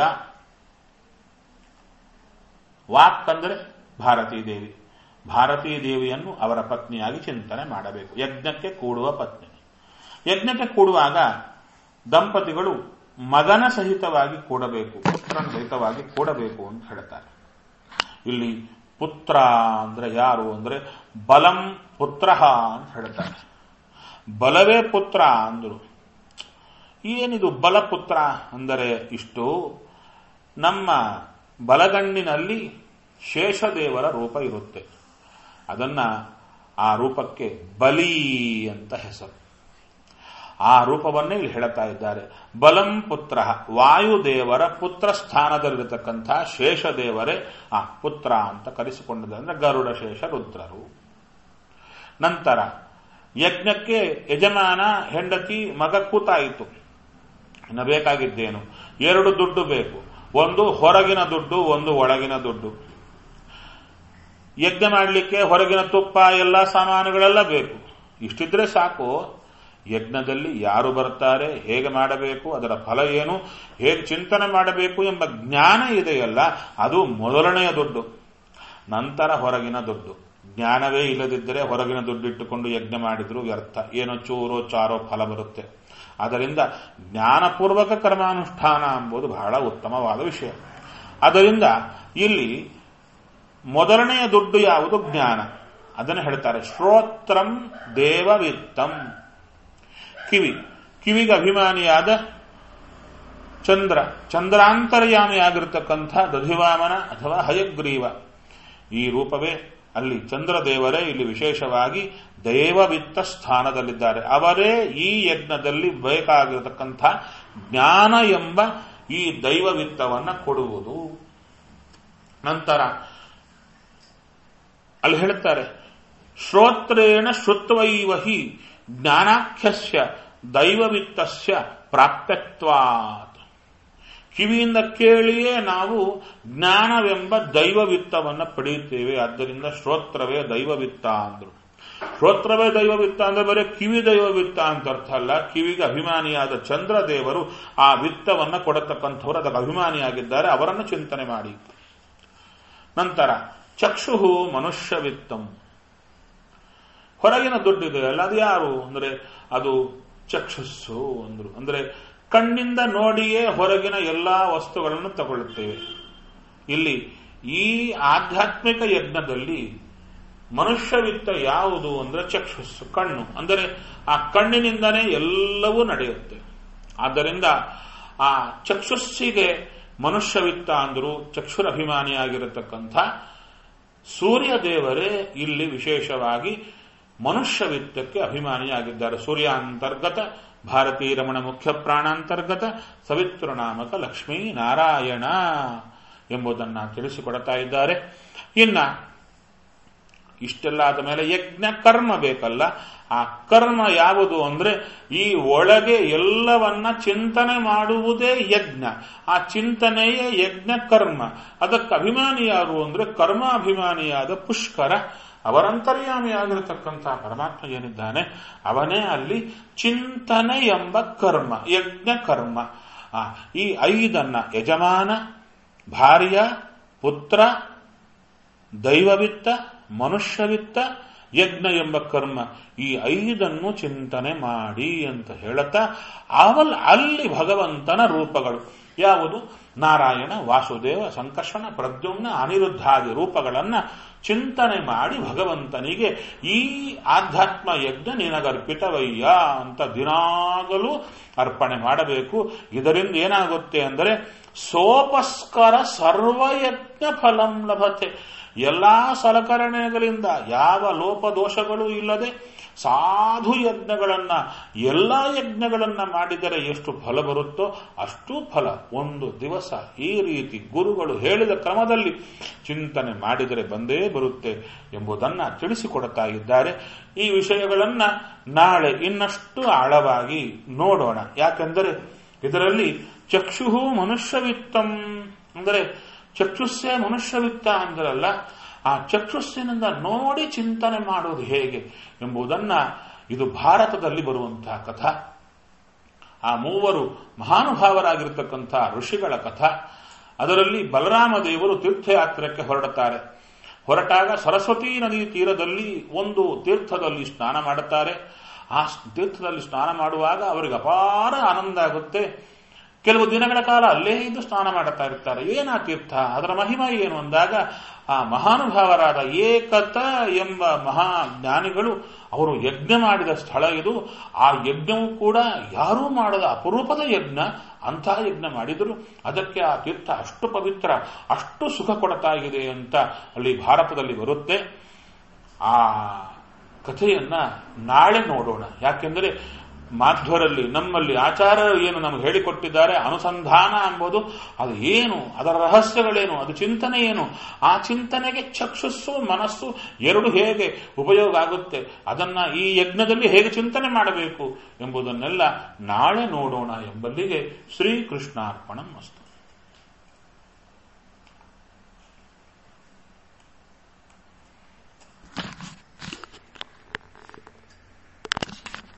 ವಾಕ್ ಅಂದರೆ ಭಾರತೀ ದೇವಿ. ಭಾರತೀ ದೇವಿಯನ್ನು ಅವರ ಪತ್ನಿಯಾಗಿ ಚಿಂತನೆ ಮಾಡಬೇಕು. ಯಜ್ಞಕ್ಕೆ ಕೂಡುವ ಪತ್ನಿ. ಯಜ್ಞಕ್ಕೆ ಕೂಡುವಾಗ ದಂಪತಿಗಳು ಮಗನ ಸಹಿತವಾಗಿ ಕೂಡಬೇಕು, ಪುತ್ರನ ಸಹಿತವಾಗಿ ಕೂಡಬೇಕು ಅಂತ ಹೇಳ್ತಾರೆ. ಇಲ್ಲಿ ಪುತ್ರ ಅಂದ್ರೆ ಯಾರು ಅಂದ್ರೆ ಬಲಂ ಪುತ್ರ ಅಂತ ಹೇಳ್ತಾರೆ. ಬಲವೇ ಪುತ್ರ ಅಂದ್ರು. ಏನಿದು ಬಲಪುತ್ರ ಅಂದರೆ ಇಷ್ಟು, ನಮ್ಮ ಬಲಗಣ್ಣಿನಲ್ಲಿ ಶೇಷದೇವರ ರೂಪ ಇರುತ್ತೆ. ಅದನ್ನ ಆ ರೂಪಕ್ಕೆ ಬಲಿ ಅಂತ ಹೆಸರು. ಆ ರೂಪವನ್ನೇ ಇಲ್ಲಿ ಹೇಳುತ್ತಾ ಇದ್ದಾರೆ. ಬಲಂ ಪುತ್ರ, ವಾಯುದೇವರ ಪುತ್ರ ಸ್ಥಾನದಲ್ಲಿರತಕ್ಕಂಥ ಶೇಷದೇವರೇ ಆ ಪುತ್ರ ಅಂತ ಕರೆಸಿಕೊಂಡಿದ್ದಾರೆ. ಅಂದ್ರೆ ಗರುಡ ಶೇಷ ರುದ್ರರು. ನಂತರ ಯಜ್ಞಕ್ಕೆ ಯಜಮಾನ ಹೆಂಡತಿ ಮಗ ಕೂತಾಯಿತು. ಇನ್ನು ಬೇಕಾಗಿದ್ದೇನು? ಎರಡು ದುಡ್ಡು ಬೇಕು. ಒಂದು ಹೊರಗಿನ ದುಡ್ಡು, ಒಂದು ಒಳಗಿನ ದುಡ್ಡು. ಯಜ್ಞ ಮಾಡಲಿಕ್ಕೆ ಹೊರಗಿನ ತುಪ್ಪ ಎಲ್ಲ ಸಾಮಾನುಗಳೆಲ್ಲ ಬೇಕು. ಇಷ್ಟಿದ್ರೆ ಸಾಕು. ಯಜ್ಞದಲ್ಲಿ ಯಾರು ಬರ್ತಾರೆ, ಹೇಗೆ ಮಾಡಬೇಕು, ಅದರ ಫಲ ಏನು, ಹೇಗೆ ಚಿಂತನೆ ಮಾಡಬೇಕು ಎಂಬ ಜ್ಞಾನ ಇದೆಯಲ್ಲ, ಅದು ಮೊದಲನೆಯ ದುಡ್ಡು. ನಂತರ ಹೊರಗಿನ ದುಡ್ಡು. ಜ್ಞಾನವೇ ಇಲ್ಲದಿದ್ದರೆ ಹೊರಗಿನ ದುಡ್ಡಿಟ್ಟುಕೊಂಡು ಯಜ್ಞ ಮಾಡಿದ್ರು ವ್ಯರ್ಥ. ಏನೋ ಚೂರೋ ಚಾರೋ ಫಲ ಬರುತ್ತೆ. ಆದ್ದರಿಂದ ಜ್ಞಾನಪೂರ್ವಕ ಕರ್ಮಾನುಷ್ಠಾನ ಎಂಬುದು ಬಹಳ ಉತ್ತಮವಾದ ವಿಷಯ. ಆದ್ದರಿಂದ ಇಲ್ಲಿ ಮೊದಲನೆಯ ದುಡ್ಡು ಯಾವುದು? ಜ್ಞಾನ. ಅದನ್ನು ಹೇಳ್ತಾರೆ ಶ್ರೋತ್ರಂ ದೇವವಿತ್ತಂ. ಕಿವಿ, ಕಿವಿಗೆ ಅಭಿಮಾನಿಯಾದ ಚಂದ್ರ, ಚಂದ್ರಾಂತರ್ಯಾಮಿಯಾಗಿರ್ತಕ್ಕಂಥ ದಧಿವಾಮನ ಅಥವಾ ಹಯಗ್ರೀವ, ಈ ರೂಪವೇ ಅಲ್ಲಿ ಚಂದ್ರದೇವರೇ ಇಲ್ಲಿ ವಿಶೇಷವಾಗಿ ದೈವವಿತ್ತ ಸ್ಥಾನದಲ್ಲಿದ್ದಾರೆ. ಅವರೇ ಈ ಯಜ್ಞದಲ್ಲಿ ಬೇಕಾಗಿರತಕ್ಕಂಥ ಜ್ಞಾನ ಎಂಬ ಈ ದೈವವಿತ್ತವನ್ನ ಕೊಡುವುದು. ನಂತರ ಅಲ್ಲಿ ಹೇಳುತ್ತಾರೆ ಶ್ರೋತ್ರೇಣ ಶ್ರುತ್ವೈವ ಹಿ ಜ್ಞಾನಾಖ್ಯಸ್ಯ ದೈವವಿತ್ತಸ್ಯ ಪ್ರಾಪ್ಯತ್ವಾತ್. ಕಿವಿಯಿಂದ ಕೇಳಿಯೇ ನಾವು ಜ್ಞಾನವೆಂಬ ದೈವವಿತ್ತವನ್ನು ಪಡೆಯುತ್ತೇವೆ. ಆದ್ದರಿಂದ ಶ್ರೋತ್ರವೇ ದೈವವಿತ್ತ ಅಂದ್ರು. ಶ್ರೋತ್ರವೇ ದೈವವಿತ್ತ ಅಂದ್ರೆ ಬರೀ ಕಿವಿ ದೈವವಿತ್ತ ಅಂತ ಅರ್ಥ ಅಲ್ಲ. ಕಿವಿಗೆ ಅಭಿಮಾನಿಯಾದ ಚಂದ್ರದೇವರು ಆ ವಿತ್ತವನ್ನು ಕೊಡತಕ್ಕಂಥವರು ಅದಕ್ಕೆ ಅಭಿಮಾನಿಯಾಗಿದ್ದಾರೆ. ಅವರನ್ನು ಚಿಂತನೆ ಮಾಡಿ. ನಂತರ ಚಕ್ಷು ಮನುಷ್ಯವಿತ್ತಂ. ಹೊರಗಿನ ದುಡ್ಡಿದೆ ಅಲ್ಲ, ಅದು ಯಾರು ಅಂದ್ರೆ ಅದು ಚಕ್ಷುಸ್ಸು ಅಂದ್ರು. ಅಂದ್ರೆ ಕಣ್ಣಿಂದ ನೋಡಿಯೇ ಹೊರಗಿನ ಎಲ್ಲಾ ವಸ್ತುಗಳನ್ನು ತಗೊಳ್ಳುತ್ತೇವೆ. ಇಲ್ಲಿ ಈ ಆಧ್ಯಾತ್ಮಿಕ ಯಜ್ಞದಲ್ಲಿ ಮನುಷ್ಯವಿತ್ತ ಯಾವುದು ಅಂದ್ರೆ ಚಕ್ಷುಸ್ಸು, ಕಣ್ಣು. ಅಂದರೆ ಆ ಕಣ್ಣಿನಿಂದನೇ ಎಲ್ಲವೂ ನಡೆಯುತ್ತೆ. ಆದ್ದರಿಂದ ಆ ಚಕ್ಷುಸ್ಸಿಗೆ ಮನುಷ್ಯವಿತ್ತ ಅಂದ್ರು ಚಕ್ಷುರಭಿಮಾನಿಯಾಗಿರತಕ್ಕಂಥ ಸೂರ್ಯ ದೇವರೇ ಇಲ್ಲಿ ವಿಶೇಷವಾಗಿ ಮನುಷ್ಯವಿತ್ತಕ್ಕೆ ಅಭಿಮಾನಿಯಾಗಿದ್ದಾರೆ. ಸೂರ್ಯಾಂತರ್ಗತ ಭಾರತೀ ರಮಣ ಮುಖ್ಯ ಪ್ರಾಣಾಂತರ್ಗತ ಸವಿತೃನಾಮಕ ಲಕ್ಷ್ಮೀ ನಾರಾಯಣ ಎಂಬುದನ್ನ ತಿಳಿಸಿಕೊಡ್ತಾ ಇದ್ದಾರೆ. ಇನ್ನ ಇಷ್ಟೆಲ್ಲ ಆದ ಮೇಲೆ ಯಜ್ಞ ಕರ್ಮ ಬೇಕಲ್ಲ. ಆ ಕರ್ಮ ಯಾವುದು ಅಂದ್ರೆ ಈ ಒಳಗೆ ಎಲ್ಲವನ್ನ ಚಿಂತನೆ ಮಾಡುವುದೇ ಯಜ್ಞ. ಆ ಚಿಂತನೆಯೇ ಯಜ್ಞ ಕರ್ಮ. ಅದಕ್ಕೆ ಅಭಿಮಾನಿ ಯಾರು ಅಂದ್ರೆ ಕರ್ಮಾಭಿಮಾನಿಯಾದ ಪುಷ್ಕರ, ಅವರಂತರ್ಯಾಮಿಯಾಗಿರತಕ್ಕಂಥ ಪರಮಾತ್ಮ ಏನಿದ್ದಾನೆ ಅವನೇ ಅಲ್ಲಿ ಚಿಂತನೆ ಎಂಬ ಕರ್ಮ, ಯಜ್ಞ ಕರ್ಮ. ಆ ಈ ಐದನ್ನ ಯಜಮಾನ, ಭಾರ್ಯ, ಪುತ್ರ, ದೈವವಿತ್ತ, ಮನುಷ್ಯವಿತ್ತ, ಯಜ್ಞ ಎಂಬ ಕರ್ಮ, ಈ ಐದನ್ನು ಚಿಂತನೆ ಮಾಡಿ ಅಂತ ಹೇಳುತ್ತಾ ಅವಲ್ ಅಲ್ಲಿ ಭಗವಂತನ ರೂಪಗಳು ಯಾವುದು? ನಾರಾಯಣ, ವಾಸುದೇವ, ಸಂಕರ್ಷಣ, ಪ್ರದ್ಯುಮ್ನ, ಅನಿರುದ್ಧಾದಿ ರೂಪಗಳನ್ನ ಚಿಂತನೆ ಮಾಡಿ ಭಗವಂತನಿಗೆ ಈ ಆಧ್ಯಾತ್ಮ ಯಜ್ಞ ನಿನಗರ್ಪಿತವಯ್ಯ ಅಂತ ದಿನಾಗಲೂ ಅರ್ಪಣೆ ಮಾಡಬೇಕು. ಇದರಿಂದ ಏನಾಗುತ್ತೆ ಅಂದರೆ ಸೋಪಸ್ಕರ ಸರ್ವಯಜ್ಞ ಫಲಂ ಲಭತೆ. ಎಲ್ಲಾ ಸಲಕರಣೆಗಳಿಂದ ಯಾವ ಲೋಪದೋಷಗಳು ಇಲ್ಲದೆ ಸಾಧು ಯಜ್ಞಗಳನ್ನ, ಎಲ್ಲಾ ಯಜ್ಞಗಳನ್ನ ಮಾಡಿದರೆ ಎಷ್ಟು ಫಲ ಬರುತ್ತೋ ಅಷ್ಟು ಫಲ ಒಂದು ದಿವಸ ಈ ರೀತಿ ಗುರುಗಳು ಹೇಳಿದ ಕ್ರಮದಲ್ಲಿ ಚಿಂತನೆ ಮಾಡಿದರೆ ಬಂದೇ ಬರುತ್ತೆ ಎಂಬುದನ್ನ ತಿಳಿಸಿಕೊಡ್ತಾ ಇದ್ದಾರೆ. ಈ ವಿಷಯಗಳನ್ನ ನಾಳೆ ಇನ್ನಷ್ಟು ಆಳವಾಗಿ ನೋಡೋಣ. ಯಾಕೆಂದರೆ ಇದರಲ್ಲಿ ಚಕ್ಷುಹು ಮನುಷ್ಯವಿತ್ತಂ ಅಂದರೆ ಚಕ್ಷುಸ್ಸೇ ಮನುಷ್ಯವಿತ್ತ ಅಂದ್ರಲ್ಲ, ಆ ಚಕ್ಷುಸ್ಸಿನಿಂದ ನೋಡಿ ಚಿಂತನೆ ಮಾಡೋದು ಹೇಗೆ ಎಂಬುದನ್ನ ಇದು ಭಾರತದಲ್ಲಿ ಬರುವಂತಹ ಕಥಾ. ಆ ಮೂವರು ಮಹಾನುಭಾವರಾಗಿರ್ತಕ್ಕಂಥ ಋಷಿಗಳ ಕಥಾ. ಅದರಲ್ಲಿ ಬಲರಾಮ ದೇವರು ತೀರ್ಥಯಾತ್ರೆಗೆ ಹೊರಡುತ್ತಾರೆ. ಹೊರಟಾಗ ಸರಸ್ವತೀ ನದಿ ತೀರದಲ್ಲಿ ಒಂದು ತೀರ್ಥದಲ್ಲಿ ಸ್ನಾನ ಮಾಡುತ್ತಾರೆ. ಆ ತೀರ್ಥದಲ್ಲಿ ಸ್ನಾನ ಮಾಡುವಾಗ ಅವರಿಗೆ ಅಪಾರ ಆನಂದ ಆಗುತ್ತೆ. ಕೆಲವು ದಿನಗಳ ಕಾಲ ಅಲ್ಲೇ ಇದ್ದು ಸ್ನಾನ ಮಾಡುತ್ತಾ ಇರ್ತಾರೆ. ಏನಾ ತೀರ್ಥ, ಅದರ ಮಹಿಮಾ ಏನು ಅಂದಾಗ ಆ ಮಹಾನುಭಾವರಾದ ಏಕತ ಎಂಬ ಮಹಾಜ್ಞಾನಿಗಳು ಅವರು ಯಜ್ಞ ಮಾಡಿದ ಸ್ಥಳ ಇದು. ಆ ಯಜ್ಞವೂ ಕೂಡ ಯಾರೂ ಮಾಡದ ಅಪರೂಪದ ಯಜ್ಞ. ಅಂಥ ಯಜ್ಞ ಮಾಡಿದರು. ಅದಕ್ಕೆ ಆ ತೀರ್ಥ ಅಷ್ಟು ಪವಿತ್ರ, ಅಷ್ಟು ಸುಖ ಕೊಡ್ತಾ ಇದೆ ಅಂತ ಅಲ್ಲಿ ಭಾರತದಲ್ಲಿ ಬರುತ್ತೆ. ಆ ಕಥೆಯನ್ನ ನಾಳೆ ನೋಡೋಣ. ಯಾಕೆಂದರೆ ಮಾಧ್ವರಲ್ಲಿ ನಮ್ಮಲ್ಲಿ ಆಚಾರ್ಯರು ಏನು ನಮಗೆ ಹೇಳಿಕೊಟ್ಟಿದ್ದಾರೆ, ಅನುಸಂಧಾನ ಎಂಬುದು ಅದು ಏನು, ಅದರ ರಹಸ್ಯಗಳೇನು, ಅದು ಚಿಂತನೆ ಏನು, ಆ ಚಿಂತನೆಗೆ ಚಕ್ಷುಸ್ಸು ಮನಸ್ಸು ಎರಡು ಹೇಗೆ ಉಪಯೋಗ ಆಗುತ್ತೆ, ಅದನ್ನ ಈ ಯಜ್ಞದಲ್ಲಿ ಹೇಗೆ ಚಿಂತನೆ ಮಾಡಬೇಕು ಎಂಬುದನ್ನೆಲ್ಲ ನಾಳೆ ನೋಡೋಣ ಎಂಬಲ್ಲಿಗೆ ಶ್ರೀಕೃಷ್ಣಾರ್ಪಣಂ ಅಸ್ತು.